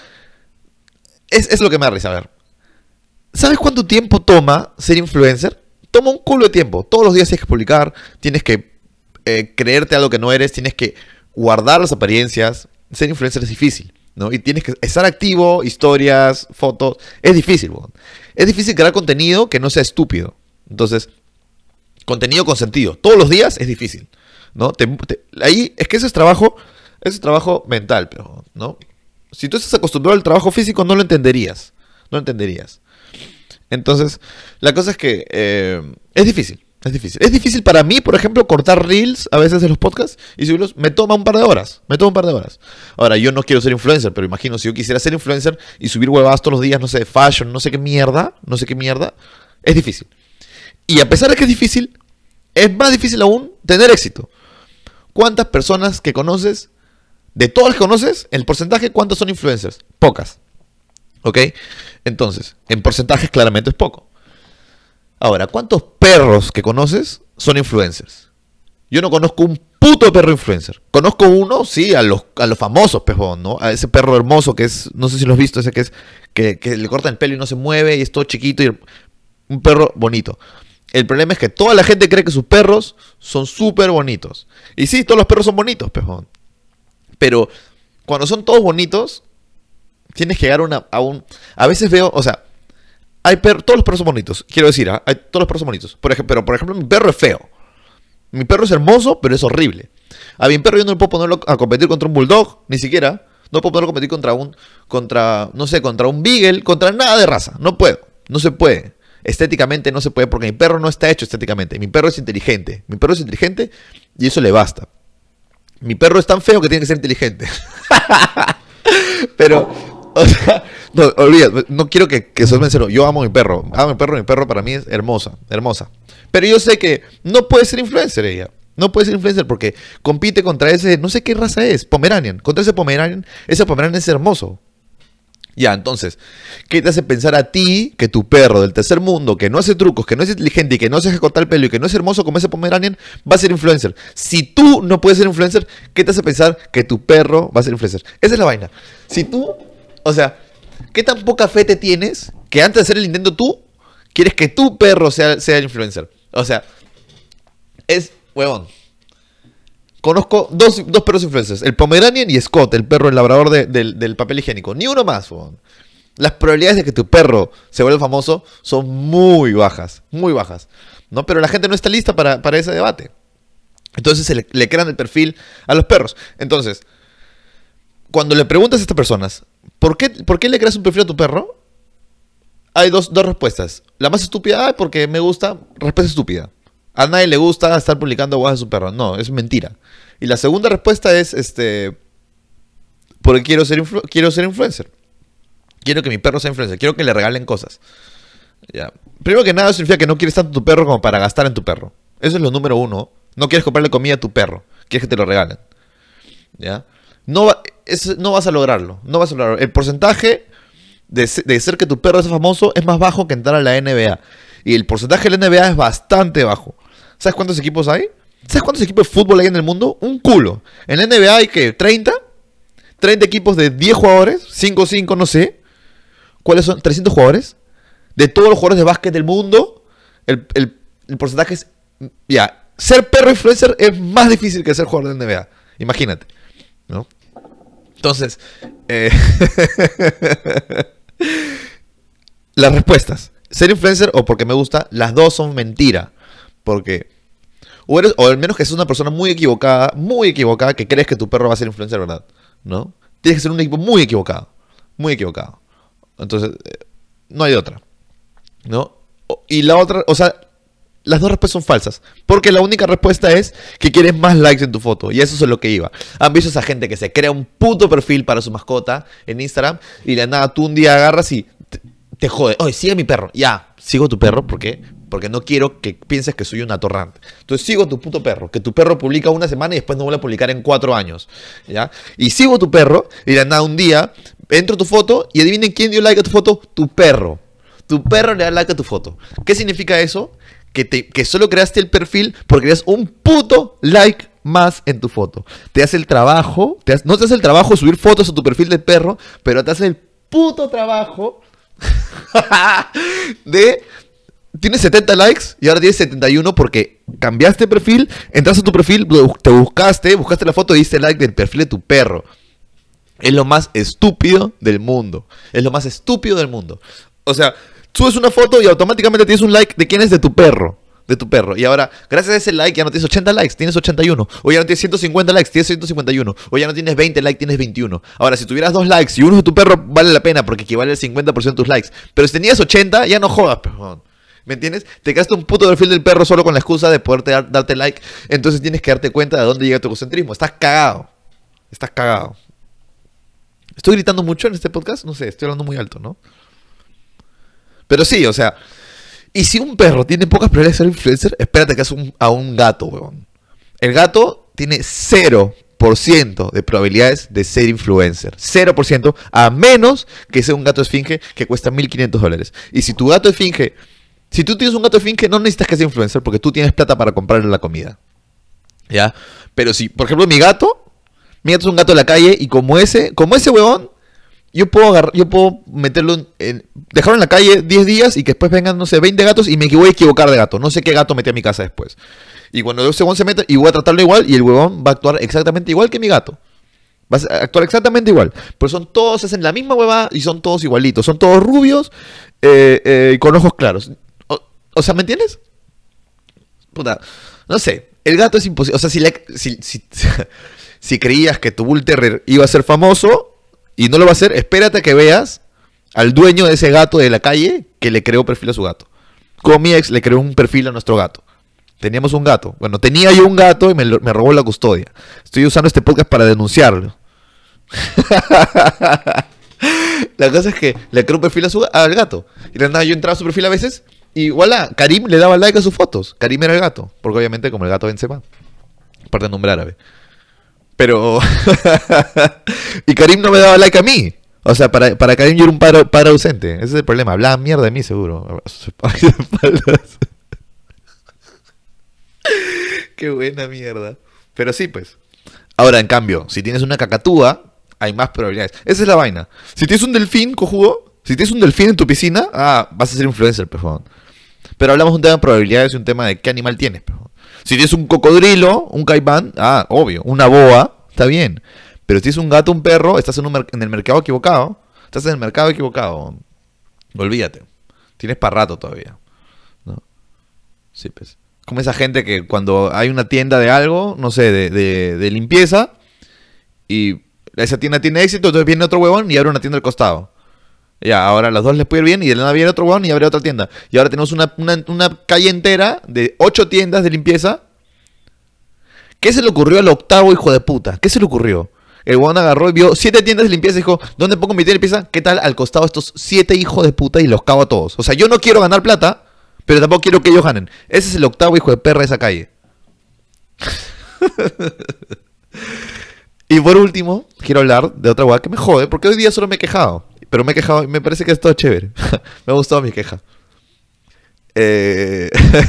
es lo que me da risa. A ver, ¿sabes cuánto tiempo toma ser influencer? Toma un culo de tiempo. Todos los días tienes que publicar, tienes que creerte algo que no eres, tienes que guardar las apariencias. Ser influencer es difícil, ¿no? Y tienes que estar activo, historias, fotos. Es difícil, ¿no? Es difícil crear contenido que no sea estúpido. Entonces, contenido con sentido. Todos los días es difícil, ¿no? Ahí es que ese es trabajo mental, pero, ¿no? Si tú estás acostumbrado al trabajo físico, no lo entenderías. No lo entenderías. Entonces, la cosa es que es difícil. Es difícil. Es difícil para mí, por ejemplo, cortar reels a veces de los podcasts y subirlos. Me toma un par de horas. Ahora, yo no quiero ser influencer, pero imagino si yo quisiera ser influencer y subir huevadas todos los días, no sé, de fashion, no sé qué mierda, es difícil. Y a pesar de que es difícil, es más difícil aún tener éxito. ¿Cuántas personas que conoces, de todas las que conoces, el porcentaje, cuántos son influencers? Pocas. ¿Ok? Entonces, en porcentajes claramente es poco. Ahora, ¿cuántos perros que conoces son influencers? Yo no conozco un puto perro influencer. Conozco uno, sí, a los famosos, pejón, ¿no? A ese perro hermoso que es, no sé si lo has visto, ese que es, que le cortan el pelo y no se mueve y es todo chiquito y un perro bonito. El problema es que toda la gente cree que sus perros son súper bonitos. Y sí, todos los perros son bonitos, pejón. Pero cuando son todos bonitos, tienes que llegar a veces veo, o sea, todos los perros son bonitos, quiero decir, todos los perros son bonitos. Pero, por ejemplo, mi perro es feo. Mi perro es hermoso, pero es horrible. A mi perro yo no le puedo ponerlo a competir contra un bulldog, ni siquiera. No puedo ponerlo a competir contra un beagle, contra nada de raza. No puedo, no se puede. Estéticamente no se puede porque mi perro no está hecho estéticamente. Mi perro es inteligente. Y eso le basta. Mi perro es tan feo que tiene que ser inteligente. Pero... o sea, no, olvídate, no quiero que seas sincero. Yo amo a mi perro. Mi perro para mí es hermosa. Pero yo sé que no puede ser influencer ella. No puede ser influencer porque compite contra ese, no sé qué raza es, Pomeranian. Contra ese Pomeranian es hermoso. Ya, entonces, ¿qué te hace pensar a ti que tu perro del tercer mundo, que no hace trucos, que no es inteligente y que no se deja cortar el pelo y que no es hermoso como ese Pomeranian, va a ser influencer? Si tú no puedes ser influencer, ¿qué te hace pensar que tu perro va a ser influencer? Esa es la vaina. Si tú... O sea, ¿qué tan poca fe te tienes que antes de hacer el intento tú quieres que tu perro sea el influencer? O sea, huevón. Conozco dos perros influencers, el Pomeranian y Scott, el perro, el labrador del papel higiénico. Ni uno más, huevón. Las probabilidades de que tu perro se vuelva famoso son muy bajas, ¿no? Pero la gente no está lista para ese debate. Entonces le crean el perfil a los perros. Entonces, cuando le preguntas a estas personas, ¿por qué le creas un perfil a tu perro? Hay dos respuestas. La más estúpida, porque me gusta, respuesta estúpida. A nadie le gusta estar publicando guas de su perro. No, es mentira. Y la segunda respuesta es, porque quiero ser influencer. Quiero que mi perro sea influencer. Quiero que le regalen cosas. Ya. Primero que nada, eso significa que no quieres tanto tu perro como para gastar en tu perro. Eso es lo número uno. No quieres comprarle comida a tu perro. Quieres que te lo regalen. ¿Ya? No vas a lograrlo. El porcentaje de ser que tu perro sea famoso es más bajo que entrar a la NBA. Y el porcentaje de la NBA es bastante bajo. ¿Sabes cuántos equipos hay? ¿Sabes cuántos equipos de fútbol hay en el mundo? Un culo. En la NBA hay que 30 equipos de 10 jugadores, 5, no sé. ¿Cuáles son? 300 jugadores. De todos los jugadores de básquet del mundo, el porcentaje es ya ser perro influencer es más difícil que ser jugador de NBA. Imagínate, ¿no? Entonces, las respuestas. Ser influencer o porque me gusta, las dos son mentira. Porque, o al menos que seas una persona muy equivocada, que crees que tu perro va a ser influencer, ¿verdad? ¿No? Tienes que ser un equipo muy equivocado. Muy equivocado. Entonces, no hay otra. ¿No? Y la otra, o sea, las dos respuestas son falsas. Porque la única respuesta es que quieres más likes en tu foto. Y eso es lo que iba. ¿Han visto esa gente que se crea un puto perfil para su mascota en Instagram? Y de nada, tú un día agarras y te jode. Oye, sigue a mi perro. Ya, sigo a tu perro. ¿Por qué? Porque no quiero que pienses que soy un atorrante. Entonces sigo a tu puto perro. Que tu perro publica una semana y después no vuelve a publicar en 4 años. ¿Ya? Y sigo a tu perro. Y de nada, un día entro a tu foto. Y adivinen quién dio like a tu foto. Tu perro. Tu perro le da like a tu foto. ¿Qué significa eso? Que solo creaste el perfil porque querías un puto like más en tu foto. Te hace el trabajo, no te hace el trabajo de subir fotos a tu perfil del perro, pero te hace el puto trabajo de... Tienes 70 likes y ahora tienes 71 porque cambiaste perfil, entraste a tu perfil, te buscaste la foto y diste like del perfil de tu perro. Es lo más estúpido del mundo. Es lo más estúpido del mundo. O sea... Subes una foto y automáticamente tienes un like de quién es de tu perro. De tu perro. Y ahora, gracias a ese like, ya no tienes 80 likes, tienes 81. O ya no tienes 150 likes, tienes 151. O ya no tienes 20 likes, tienes 21. Ahora, si tuvieras 2 likes y uno de tu perro, vale la pena porque equivale al 50% de tus likes. Pero si tenías 80, ya no jodas, perdón. ¿Me entiendes? Te creaste un puto perfil del perro solo con la excusa de poderte darte like. Entonces tienes que darte cuenta de dónde llega tu egocentrismo. Estás cagado. Estás cagado. ¿Estoy gritando mucho en este podcast? No sé, estoy hablando muy alto, ¿no? Pero sí, o sea, y si un perro tiene pocas probabilidades de ser influencer, espérate que es a un gato, weón. El gato tiene 0% de probabilidades de ser influencer. 0%, a menos que sea un gato esfinge que cuesta $1.500. Y si tu gato esfinge, si tú tienes un gato esfinge, no necesitas que sea influencer porque tú tienes plata para comprarle la comida. ¿Ya? Pero si, por ejemplo, mi gato es un gato de la calle y como ese huevón, yo puedo meterlo dejarlo en la calle 10 días y que después vengan, no sé, 20 gatos y me voy a equivocar de gato. No sé qué gato metí a mi casa después. Y cuando ese huevón se mete, y voy a tratarlo igual, y el huevón va a actuar exactamente igual que mi gato. Va a actuar exactamente igual. Pero son todos, hacen la misma huevada y son todos igualitos. Son todos rubios y con ojos claros. O sea, ¿me entiendes? Puta, no sé. El gato es imposible. O sea, si creías que tu Bull Terrier iba a ser famoso y no lo va a hacer, espérate a que veas al dueño de ese gato de la calle que le creó perfil a su gato. Como mi ex le creó un perfil a nuestro gato. Teníamos un gato. Bueno, tenía yo un gato y me robó la custodia. Estoy usando este podcast para denunciarlo. La cosa es que le creó un perfil al gato. Y de nada, yo entraba a su perfil a veces y voilà, Karim le daba like a sus fotos. Karim era el gato. Porque obviamente como el gato Benzema. Aparte de nombre árabe. Pero... y Karim no me daba like a mí. O sea, para Karim yo era un padre ausente. Ese es el problema. Hablaba mierda de mí, seguro. Qué buena mierda. Pero sí, pues. Ahora, en cambio, si tienes una cacatúa, hay más probabilidades. Esa es la vaina. Si tienes un delfín, cojudo, si tienes un delfín en tu piscina, vas a ser influencer, pejón. Pero hablamos de un tema de probabilidades y un tema de qué animal tienes, pejón. Si tienes un cocodrilo, un caimán, obvio. Una boa, está bien. Pero si tienes un gato, un perro, estás en el mercado equivocado. Estás en el mercado equivocado. Olvídate. Tienes para rato todavía, ¿no? Sí, pues. Como esa gente que cuando hay una tienda de algo, no sé, de limpieza, y esa tienda tiene éxito, entonces viene otro huevón y abre una tienda al costado. Ya, ahora a los dos les puede ir bien y de la nada viene otro huevón y abre otra tienda. Y ahora tenemos una calle entera de 8 tiendas de limpieza. ¿Qué se le ocurrió al octavo hijo de puta? ¿Qué se le ocurrió? El huevón agarró y vio 7 tiendas de limpieza y dijo, ¿dónde pongo mi tienda de limpieza? ¿Qué tal al costado estos 7 hijos de puta y los cago a todos? O sea, yo no quiero ganar plata, pero tampoco quiero que ellos ganen. Ese es el octavo hijo de perra de esa calle. Y por último, quiero hablar de otra hueá que me jode, porque hoy día solo me he quejado. Pero me he quejado y me parece que es todo chévere. Me ha gustado mi queja. Qué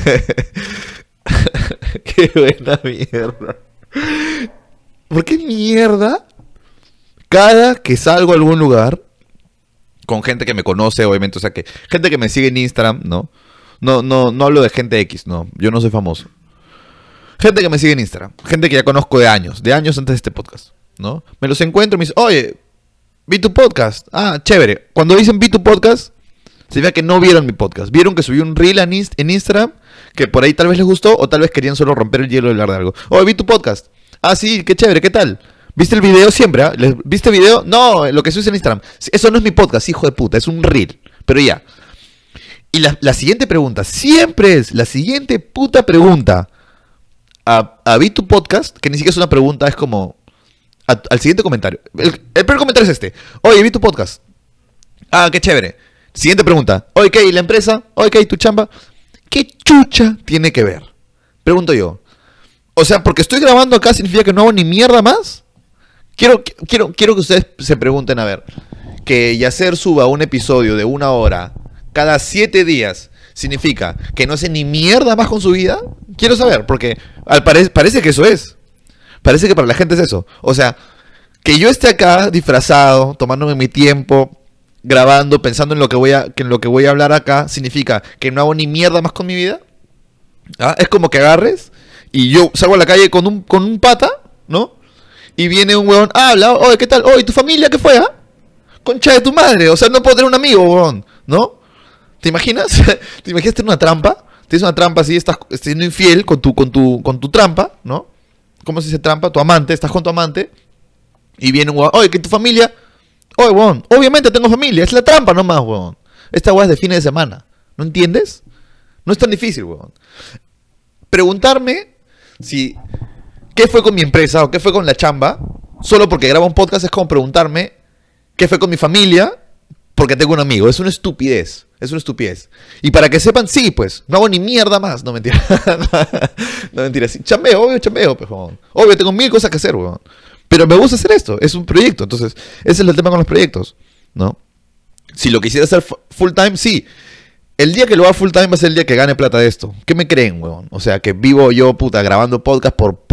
buena mierda. ¿Por qué mierda? Cada que salgo a algún lugar, con gente que me conoce, obviamente, o sea, que gente que me sigue en Instagram, ¿no? No hablo de gente X, no. Yo no soy famoso. Gente que me sigue en Instagram, gente que ya conozco de años antes de este podcast, ¿no? Me los encuentro y me dicen, oye, vi tu podcast. Ah, chévere. Cuando dicen vi tu podcast, significa que no vieron mi podcast. Vieron que subí un reel en Instagram, que por ahí tal vez les gustó, o tal vez querían solo romper el hielo y hablar de algo. Oye, vi tu podcast. Ah, sí, qué chévere, ¿qué tal? ¿Viste el video siempre? ¿Ah? ¿Viste el video? No, lo que subes en Instagram. Eso no es mi podcast, hijo de puta, es un reel. Pero ya. Y la siguiente pregunta, siempre es la siguiente puta pregunta. A vi tu podcast, que ni siquiera es una pregunta, es como al siguiente comentario. El primer comentario es este. Oye, vi tu podcast. Ah, qué chévere. Siguiente pregunta. Oye, ¿qué? ¿Y la empresa? Oye, ¿qué? ¿Y tu chamba? ¿Qué chucha tiene que ver? Pregunto yo. O sea, porque estoy grabando acá significa que no hago ni mierda más. Quiero que ustedes se pregunten, a ver, que Yacer suba un episodio de 1 hora cada 7 días significa que no hace ni mierda más con su vida. Quiero saber, porque parece que eso es. Parece que para la gente es eso. O sea, que yo esté acá disfrazado, tomándome mi tiempo, grabando, pensando en lo que voy a hablar acá, significa que no hago ni mierda más con mi vida. ¿Ah? Es como que agarres y yo salgo a la calle con un pata, ¿no? Y viene un huevón, habla, oye, ¿qué tal? Oye, ¿tu familia qué fue, ah? Concha de tu madre, o sea, no puedo tener un amigo, huevón, ¿no? ¿Te imaginas? ¿Te imaginas tener una trampa? Tienes una trampa así, estás siendo infiel con tu trampa, ¿no? ¿Cómo se dice trampa? Tu amante, estás con tu amante y viene un huevón, oye, ¿que tu familia? Oye, huevón, obviamente tengo familia, es la trampa nomás, huevón. Esta hueá es de fines de semana, ¿no entiendes? No es tan difícil, huevón. Preguntarme si qué fue con mi empresa o qué fue con la chamba, solo porque grabo un podcast, es como preguntarme qué fue con mi familia porque tengo un amigo. Es una estupidez. Es una estupidez. Y para que sepan, sí, pues, no hago ni mierda más. No, mentira. No, mentira. Sí, chambeo, pues, huevón. Obvio, tengo 1000 cosas que hacer, huevón. Pero me gusta hacer esto. Es un proyecto. Entonces, ese es el tema con los proyectos, ¿no? Si lo quisiera hacer full time, sí. El día que lo haga full time va a ser el día que gane plata de esto. ¿Qué me creen, huevón? O sea, que vivo yo, puta, grabando podcast por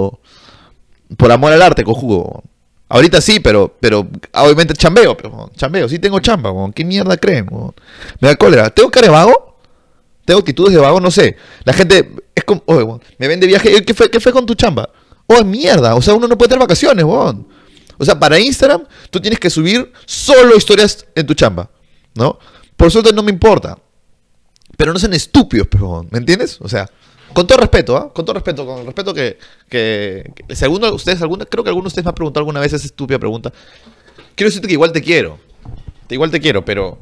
amor al arte, cojudo, huevón. Ahorita sí, pero obviamente chambeo, pero chambeo, sí tengo chamba, huevón. ¿Qué mierda creen, huevón? Me da cólera. ¿Tengo cara de vago? ¿Tengo actitudes de vago? No sé. La gente es como, oye, huevón, me ven de viaje. ¿Qué fue con tu chamba? Oh, mierda. O sea, uno no puede tener vacaciones, huevón. O sea, para Instagram, tú tienes que subir solo historias en tu chamba, ¿no? Por suerte no me importa. Pero no sean estúpidos, huevón. ¿Me entiendes? O sea, con todo respeto, ¿ah? Con el respeto que si alguno de ustedes, creo que alguno de ustedes me ha preguntado alguna vez esa estúpida pregunta. Quiero decirte que igual te quiero. Igual te quiero, pero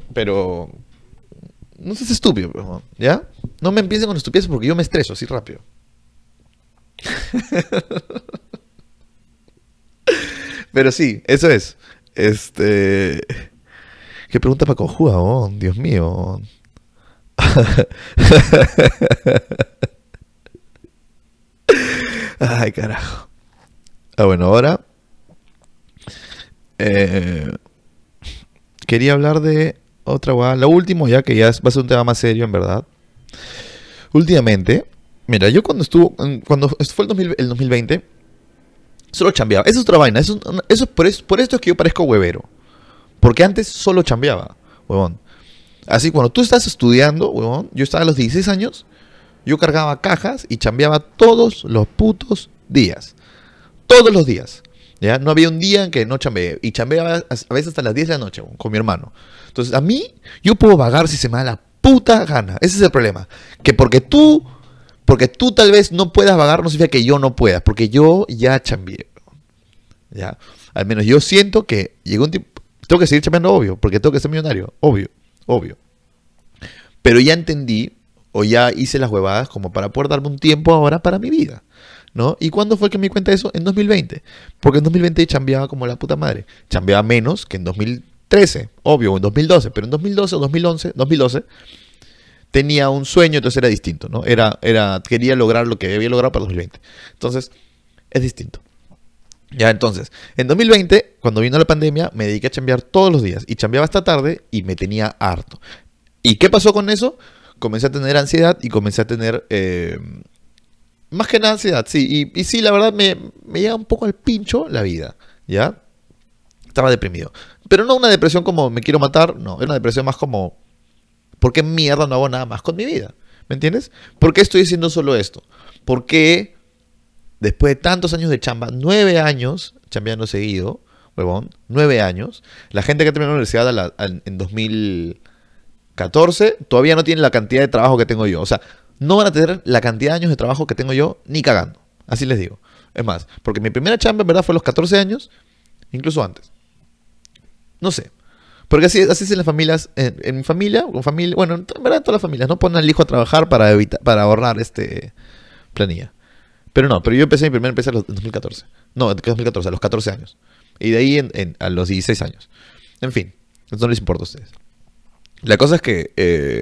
no seas estúpido, huevón, ¿ya? No me empiecen con estupideces porque yo me estreso así rápido. Pero sí, eso es. Qué pregunta para cojuda, oh, Dios mío. Ay, carajo. Ah, bueno, ahora quería hablar de otra guada. Lo último ya, que ya va a ser un tema más serio, en verdad. Últimamente, mira, yo cuando fue el 2020, solo chambeaba. Esa es otra vaina. Por esto es que yo parezco huevero. Porque antes solo chambeaba, huevón. Así, cuando tú estás estudiando, huevón, yo estaba a los 16 años, yo cargaba cajas y chambeaba todos los putos días. Todos los días. ¿Ya? No había un día en que no chambeé. Y chambeaba a veces hasta las 10 de la noche, huevón, con mi hermano. Entonces, a mí, yo puedo vagar si se me da la puta gana. Ese es el problema. Que porque tú tal vez no puedas vagar, no significa que yo no pueda. Porque yo ya chambeé. ¿Ya? Al menos yo siento que llegó un tiempo. Tengo que seguir chambeando, obvio, porque tengo que ser millonario. Obvio. Pero ya entendí, o ya hice las huevadas como para poder darme un tiempo ahora para mi vida, ¿no? ¿Y cuándo fue que me di cuenta de eso? En 2020. Porque en 2020 chambeaba como la puta madre. Chambeaba menos que en 2013, obvio, o en 2012. Pero en 2012 o 2012 tenía un sueño, entonces era distinto, ¿no? Quería lograr lo que había logrado para 2020. Entonces, es distinto. Ya, entonces, en 2020, cuando vino la pandemia, me dediqué a chambear todos los días. Y chambeaba hasta tarde y me tenía harto. ¿Y qué pasó con eso? Comencé a tener ansiedad y comencé a tener... más que nada ansiedad, sí. Y sí, la verdad, me llega un poco al pincho la vida, ¿ya? Estaba deprimido. Pero no una depresión como me quiero matar, no. Era una depresión más como... ¿por qué mierda no hago nada más con mi vida? ¿Me entiendes? ¿Por qué estoy haciendo solo esto? ¿Por qué después de tantos años de chamba, 9 años chambeando seguido, huevón, 9 años, la gente que terminó la universidad en 2014 todavía no tiene la cantidad de trabajo que tengo yo. O sea, no van a tener la cantidad de años de trabajo que tengo yo ni cagando. Así les digo. Es más, porque mi primera chamba en verdad fue a los 14 años, incluso antes. No sé. Porque así es en las familias, en mi familia, bueno, en verdad en todas las familias, no ponen al hijo a trabajar para ahorrar planilla. Pero yo empecé mi primera empresa en 2014. No, en 2014, a los 14 años. Y de ahí a los 16 años. En fin, eso no les importa a ustedes. La cosa es que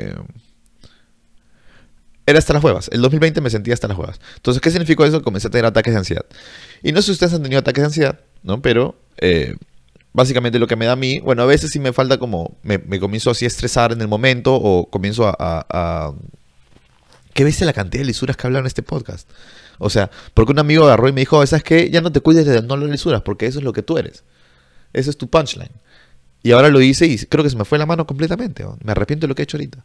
era hasta las huevas. El 2020 me sentía hasta las huevas. Entonces, ¿qué significó eso? Comencé a tener ataques de ansiedad. Y no sé si ustedes han tenido ataques de ansiedad, ¿no? Pero básicamente lo que me da a mí, bueno, a veces sí me falta como, me comienzo así a estresar en el momento o comienzo a ¿qué ves la cantidad de lisuras que hablan en este podcast? O sea, porque un amigo agarró y me dijo, ¿sabes qué? Ya no te cuides de no hablar lisuras porque eso es lo que tú eres. Eso es tu punchline. Y ahora lo hice y creo que se me fue la mano completamente. ¿No? Me arrepiento de lo que he hecho ahorita.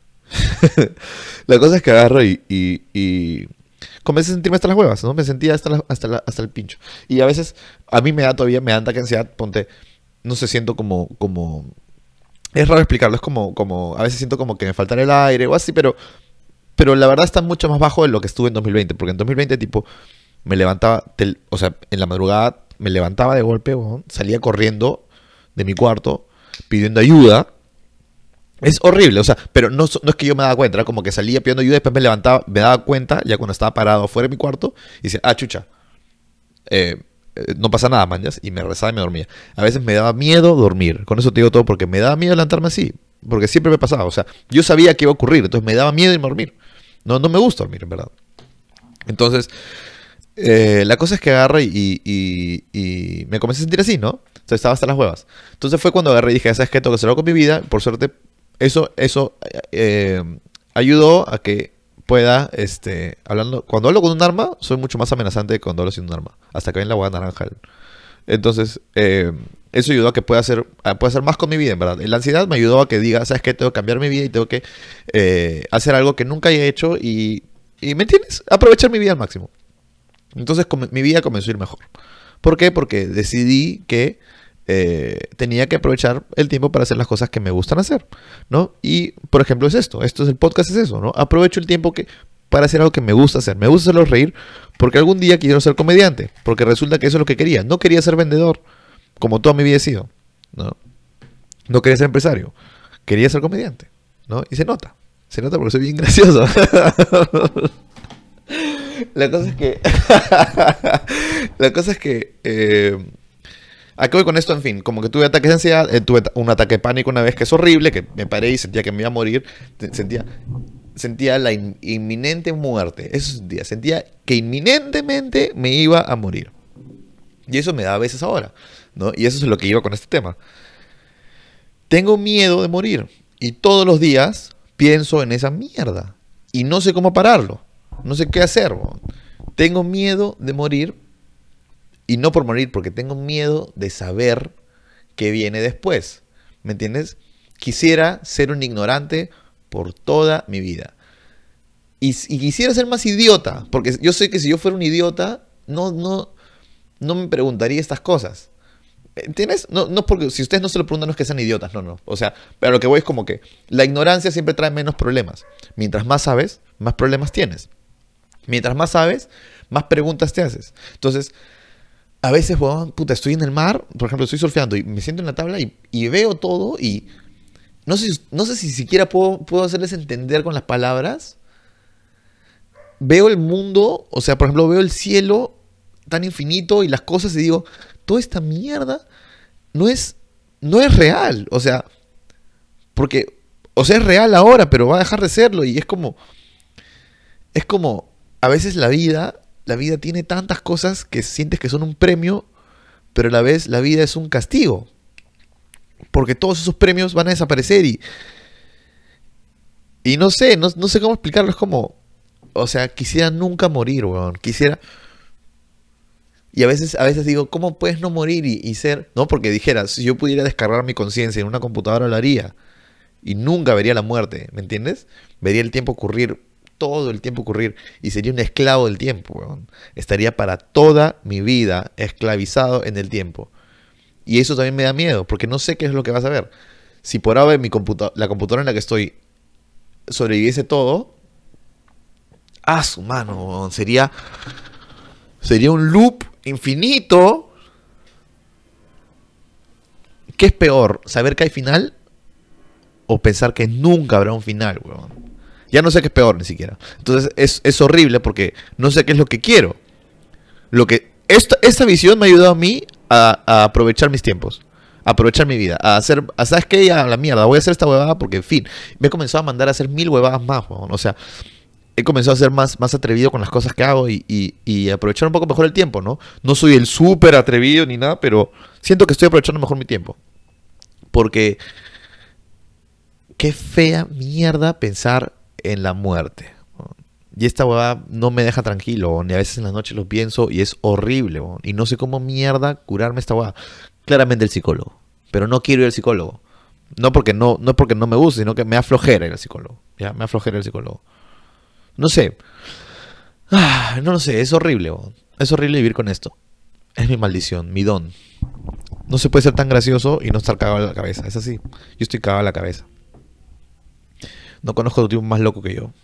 La cosa es que agarro y comencé a sentirme hasta las huevas, ¿no? Me sentía hasta el pincho. Y a veces a mí me da ataque de ansiedad, ponte, no sé, siento como es raro explicarlo, es como a veces siento como que me falta el aire o así, pero la verdad está mucho más bajo de lo que estuve en 2020, porque en 2020 tipo me levantaba, o sea, en la madrugada me levantaba de golpe, ¿no? Salía corriendo de mi cuarto pidiendo ayuda. Es horrible, o sea, pero no es que yo me daba cuenta, era como que salía pidiendo ayuda y después me levantaba, me daba cuenta ya cuando estaba parado afuera de mi cuarto y decía, chucha, no pasa nada, mañas, y me rezaba y me dormía. A veces me daba miedo dormir, con eso te digo todo, porque me daba miedo levantarme así, porque siempre me pasaba, o sea, yo sabía que iba a ocurrir, entonces me daba miedo irme a dormir. No me gusta dormir, en verdad. Entonces, la cosa es que agarré y me comencé a sentir así, ¿no? Entonces estaba hasta las huevas. Entonces fue cuando agarré y dije, ¿sabes qué? Tengo que hacerlo con mi vida. Por suerte, eso ayudó a que pueda, cuando hablo con un arma, soy mucho más amenazante que cuando hablo sin un arma. Hasta que ven la hueá naranja. Entonces, eso ayudó a que pueda hacer más con mi vida, en verdad. La ansiedad me ayudó a que diga, ¿sabes qué? Tengo que cambiar mi vida y tengo que hacer algo que nunca haya hecho y ¿me entiendes? Aprovechar mi vida al máximo. Entonces, mi vida comenzó a ir mejor. ¿Por qué? Porque decidí que tenía que aprovechar el tiempo para hacer las cosas que me gustan hacer, ¿no? Y, por ejemplo, esto es el podcast, es eso, ¿no? Aprovecho el tiempo para hacer algo que me gusta hacer. Me gusta hacerlo reír porque algún día quiero ser comediante, porque resulta que eso es lo que quería. No quería ser vendedor, como toda mi vida he sido, ¿no? No quería ser empresario, quería ser comediante, ¿no? Y se nota porque soy bien gracioso. La cosa es que ¿a qué voy con esto? En fin, como que tuve ataques de ansiedad, tuve un ataque de pánico una vez que es horrible, que me paré y sentía que me iba a morir, sentía la inminente muerte, eso sentía que inminentemente me iba a morir. Y eso me da a veces ahora, ¿no? Y eso es lo que iba con este tema. Tengo miedo de morir y todos los días pienso en esa mierda y no sé cómo pararlo, no sé qué hacer, bro. Tengo miedo de morir. Y no por morir, porque tengo miedo de saber qué viene después. ¿Me entiendes? Quisiera ser un ignorante por toda mi vida. Y quisiera ser más idiota, porque yo sé que si yo fuera un idiota, no me preguntaría estas cosas. ¿Entiendes? No porque si ustedes no se lo preguntan no es que sean idiotas, no. O sea, pero lo que voy es como que la ignorancia siempre trae menos problemas. Mientras más sabes, más problemas tienes. Mientras más sabes, más preguntas te haces. Entonces, a veces, puta, estoy en el mar, por ejemplo, estoy surfeando y me siento en la tabla y veo todo y no sé si siquiera puedo hacerles entender con las palabras. Veo el mundo, o sea, por ejemplo, veo el cielo tan infinito y las cosas y digo, toda esta mierda no es real, o sea, porque, o sea, es real ahora, pero va a dejar de serlo y es como, a veces la vida tiene tantas cosas que sientes que son un premio, pero a la vez la vida es un castigo. Porque todos esos premios van a desaparecer y no sé cómo explicarlo. Es como, o sea, quisiera nunca morir, weón. Quisiera. Y a veces digo, ¿cómo puedes no morir y ser? No, porque dijeras, si yo pudiera descargar mi conciencia en una computadora lo haría. Y nunca vería la muerte, ¿me entiendes? Vería el tiempo ocurrir todo el tiempo ocurrir y sería un esclavo del tiempo, weón. Estaría para toda mi vida esclavizado en el tiempo. Y eso también me da miedo, porque no sé qué es lo que vas a ver. Si por ahora la computadora en la que estoy sobreviviese todo, su mano, weón, sería un loop infinito. ¿Qué es peor? ¿Saber que hay final? ¿O pensar que nunca habrá un final, weón? Ya no sé qué es peor ni siquiera. Entonces es horrible porque no sé qué es lo que quiero. Esta visión me ha ayudado a mí a aprovechar mis tiempos. A aprovechar mi vida. ¿Sabes qué? Ya la mierda. Voy a hacer esta huevada porque, en fin, me he comenzado a mandar a hacer 1000 huevadas más, weón. O sea, he comenzado a ser más atrevido con las cosas que hago y aprovechar un poco mejor el tiempo, ¿no? No soy el súper atrevido ni nada, pero siento que estoy aprovechando mejor mi tiempo. Porque qué fea mierda pensar en la muerte. Y esta huevada no me deja tranquilo, ni a veces en la noche lo pienso y es horrible, y no sé cómo mierda curarme esta huevada. Claramente el psicólogo, pero no quiero ir al psicólogo. No es porque no me guste, sino que me da flojera ir al psicólogo. Ya, me da flojera el psicólogo. No sé. No lo sé, es horrible, es horrible vivir con esto. Es mi maldición, mi don. No se puede ser tan gracioso y no estar cagado en la cabeza, es así. Yo estoy cagado en la cabeza. No conozco a otro tipo más loco que yo.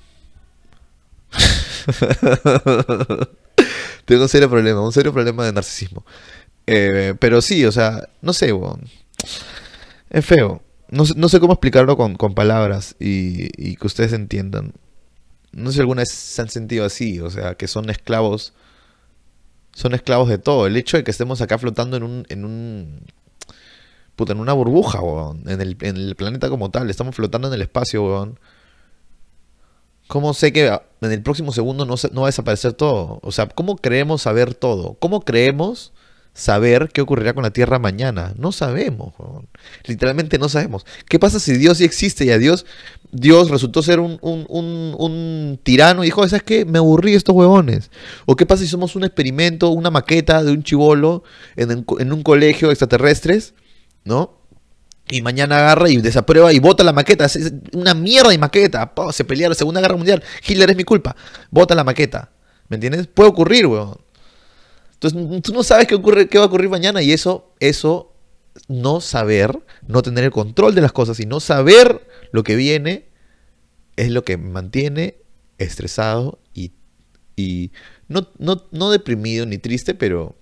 Tengo un serio problema de narcisismo. Pero sí, o sea, no sé, es feo. No sé cómo explicarlo con palabras y que ustedes entiendan. No sé si alguna vez se han sentido así, o sea, que son esclavos de todo. El hecho de que estemos acá flotando en una burbuja, en el planeta como tal, estamos flotando en el espacio, ¿Cómo sé que en el próximo segundo no va a desaparecer todo? O sea, ¿cómo creemos saber todo? ¿Cómo creemos saber qué ocurrirá con la Tierra mañana? No sabemos, literalmente no sabemos. ¿Qué pasa si Dios sí existe y a Dios resultó ser un tirano y dijo, ¿sabes qué? Me aburrí de estos huevones. ¿O qué pasa si somos un experimento, una maqueta de un chibolo en un colegio de extraterrestres, ¿no? Y mañana agarra y desaprueba y bota la maqueta. Es una mierda de maqueta. Se pelearon la Segunda Guerra Mundial. Hitler es mi culpa. Bota la maqueta. ¿Me entiendes? Puede ocurrir, weón. Entonces tú no sabes qué va a ocurrir mañana. Y eso, no saber, no tener el control de las cosas y no saber lo que viene, es lo que me mantiene estresado y no deprimido ni triste, pero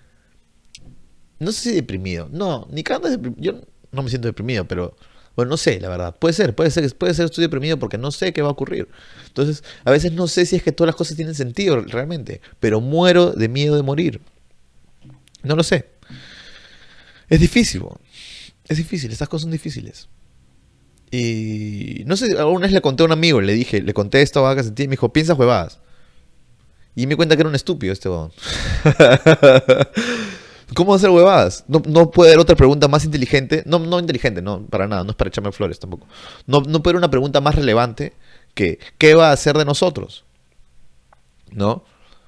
no sé si deprimido. No, ni cada vez yo no me siento deprimido, pero bueno, no sé, la verdad. Puede ser estoy deprimido porque no sé qué va a ocurrir. Entonces, a veces no sé si es que todas las cosas tienen sentido realmente, pero muero de miedo de morir. No lo sé. Es difícil, estas cosas son difíciles. Y no sé, alguna vez le conté a un amigo, le conté esta vaga que sentí y me dijo, piensas huevadas. Y me di cuenta que era un estúpido este huevón. ¿Cómo hacer huevadas? No puede haber otra pregunta más inteligente. No inteligente, no, para nada. No es para echarme flores tampoco. No puede haber una pregunta más relevante que ¿qué va a hacer de nosotros? ¿No?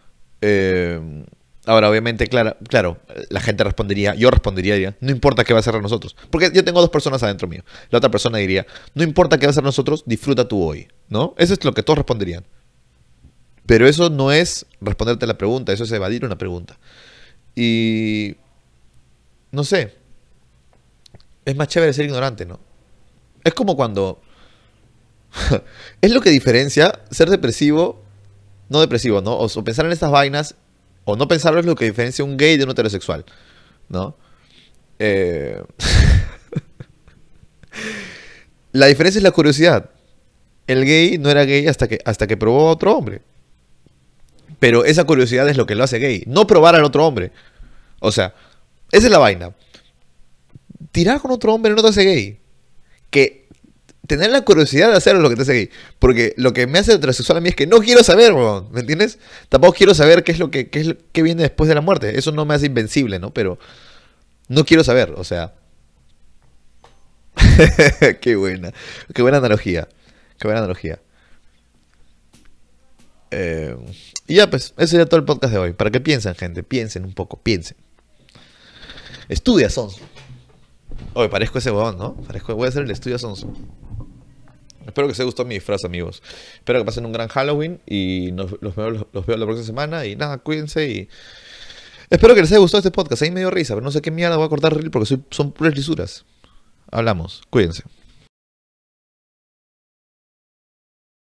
Ahora, obviamente, claro, la gente respondería, yo respondería, no importa qué va a hacer de nosotros. Porque yo tengo 2 personas adentro mío. La otra persona diría, no importa qué va a hacer de nosotros, disfruta tú hoy. ¿No? Eso es lo que todos responderían. Pero eso no es responderte a la pregunta, eso es evadir una pregunta. Y no sé, es más chévere ser ignorante, ¿no? Es como cuando es lo que diferencia ser depresivo, no depresivo, ¿no? O pensar en estas vainas, o no pensarlo es lo que diferencia un gay de un heterosexual, ¿no? La diferencia es la curiosidad. El gay no era gay hasta que probó a otro hombre. Pero esa curiosidad es lo que lo hace gay. No probar al otro hombre. O sea, esa es la vaina. Tirar con otro hombre no te hace gay. Que tener la curiosidad de hacerlo es lo que te hace gay. Porque lo que me hace heterosexual a mí es que no quiero saber, bro, ¿me entiendes? Tampoco quiero saber qué viene después de la muerte. Eso no me hace invencible, ¿no? Pero no quiero saber, o sea. Qué buena analogía. Qué buena analogía. Y ya, pues, eso sería todo el podcast de hoy. ¿Para qué piensan, gente? Piensen un poco, piensen. Estudia, Sonso. Oye, parezco ese huevón, ¿no? Voy a hacer el estudio, Sonso. Espero que les haya gustado mi disfraz, amigos. Espero que pasen un gran Halloween y los veo la próxima semana. Y nada, cuídense y... Espero que les haya gustado este podcast. Ahí me dio risa, pero no sé qué mierda voy a cortar reel porque son puras lisuras. Hablamos. Cuídense.